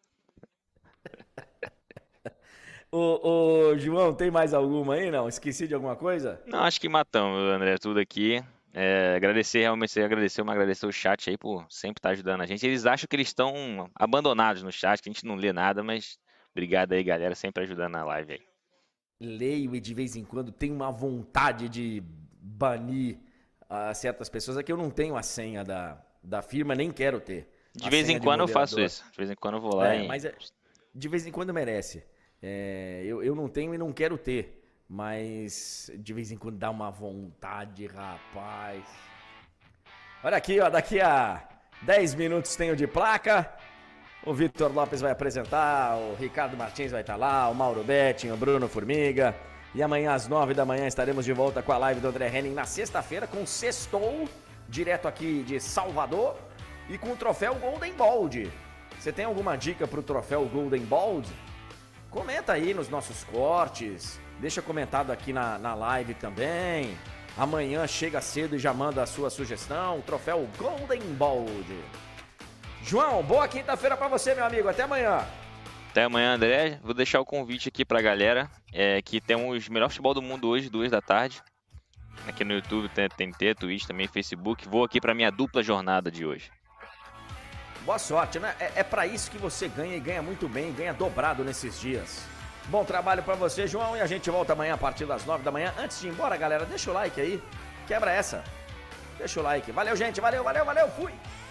Ô, João, tem mais alguma aí, não? Esqueci de alguma coisa? Não, acho que matamos, André, tudo aqui. Agradecer o chat aí por sempre estar ajudando a gente. Eles acham que eles estão abandonados no chat, que a gente não lê nada, mas obrigado aí, galera, sempre ajudando na live aí. Leio e de vez em quando tenho uma vontade de banir certas pessoas. É que eu não tenho a senha da firma, nem quero ter. De vez em quando eu faço isso. De vez em quando eu vou lá Mas de vez em quando merece. Eu não tenho e não quero ter. Mas de vez em quando dá uma vontade, rapaz. Olha aqui, ó, daqui a 10 minutos tenho de placa. O Vitor Lopes vai apresentar, o Ricardo Martins vai estar lá, o Mauro Betting, o Bruno Formiga. E amanhã às 9 da manhã estaremos de volta com a live do André Henning na sexta-feira com o Sextou, direto aqui de Salvador, e com o troféu Golden Ball. Você tem alguma dica para o troféu Golden Ball? Comenta aí nos nossos cortes, deixa comentado aqui na live também. Amanhã chega cedo e já manda a sua sugestão, o troféu Golden Bold. João, boa quinta-feira pra você, meu amigo. Até amanhã. Até amanhã, André. Vou deixar o convite aqui pra galera, que temos o melhor futebol do mundo hoje, 2 da tarde. Aqui no YouTube, TNT, Twitch, também Facebook. Vou aqui pra minha dupla jornada de hoje. Boa sorte, né? É pra isso que você ganha e ganha muito bem, ganha dobrado nesses dias. Bom trabalho pra você, João, e a gente volta amanhã a partir das 9 da manhã. Antes de ir embora, galera, deixa o like aí. Quebra essa. Deixa o like. Valeu, gente. Valeu, fui.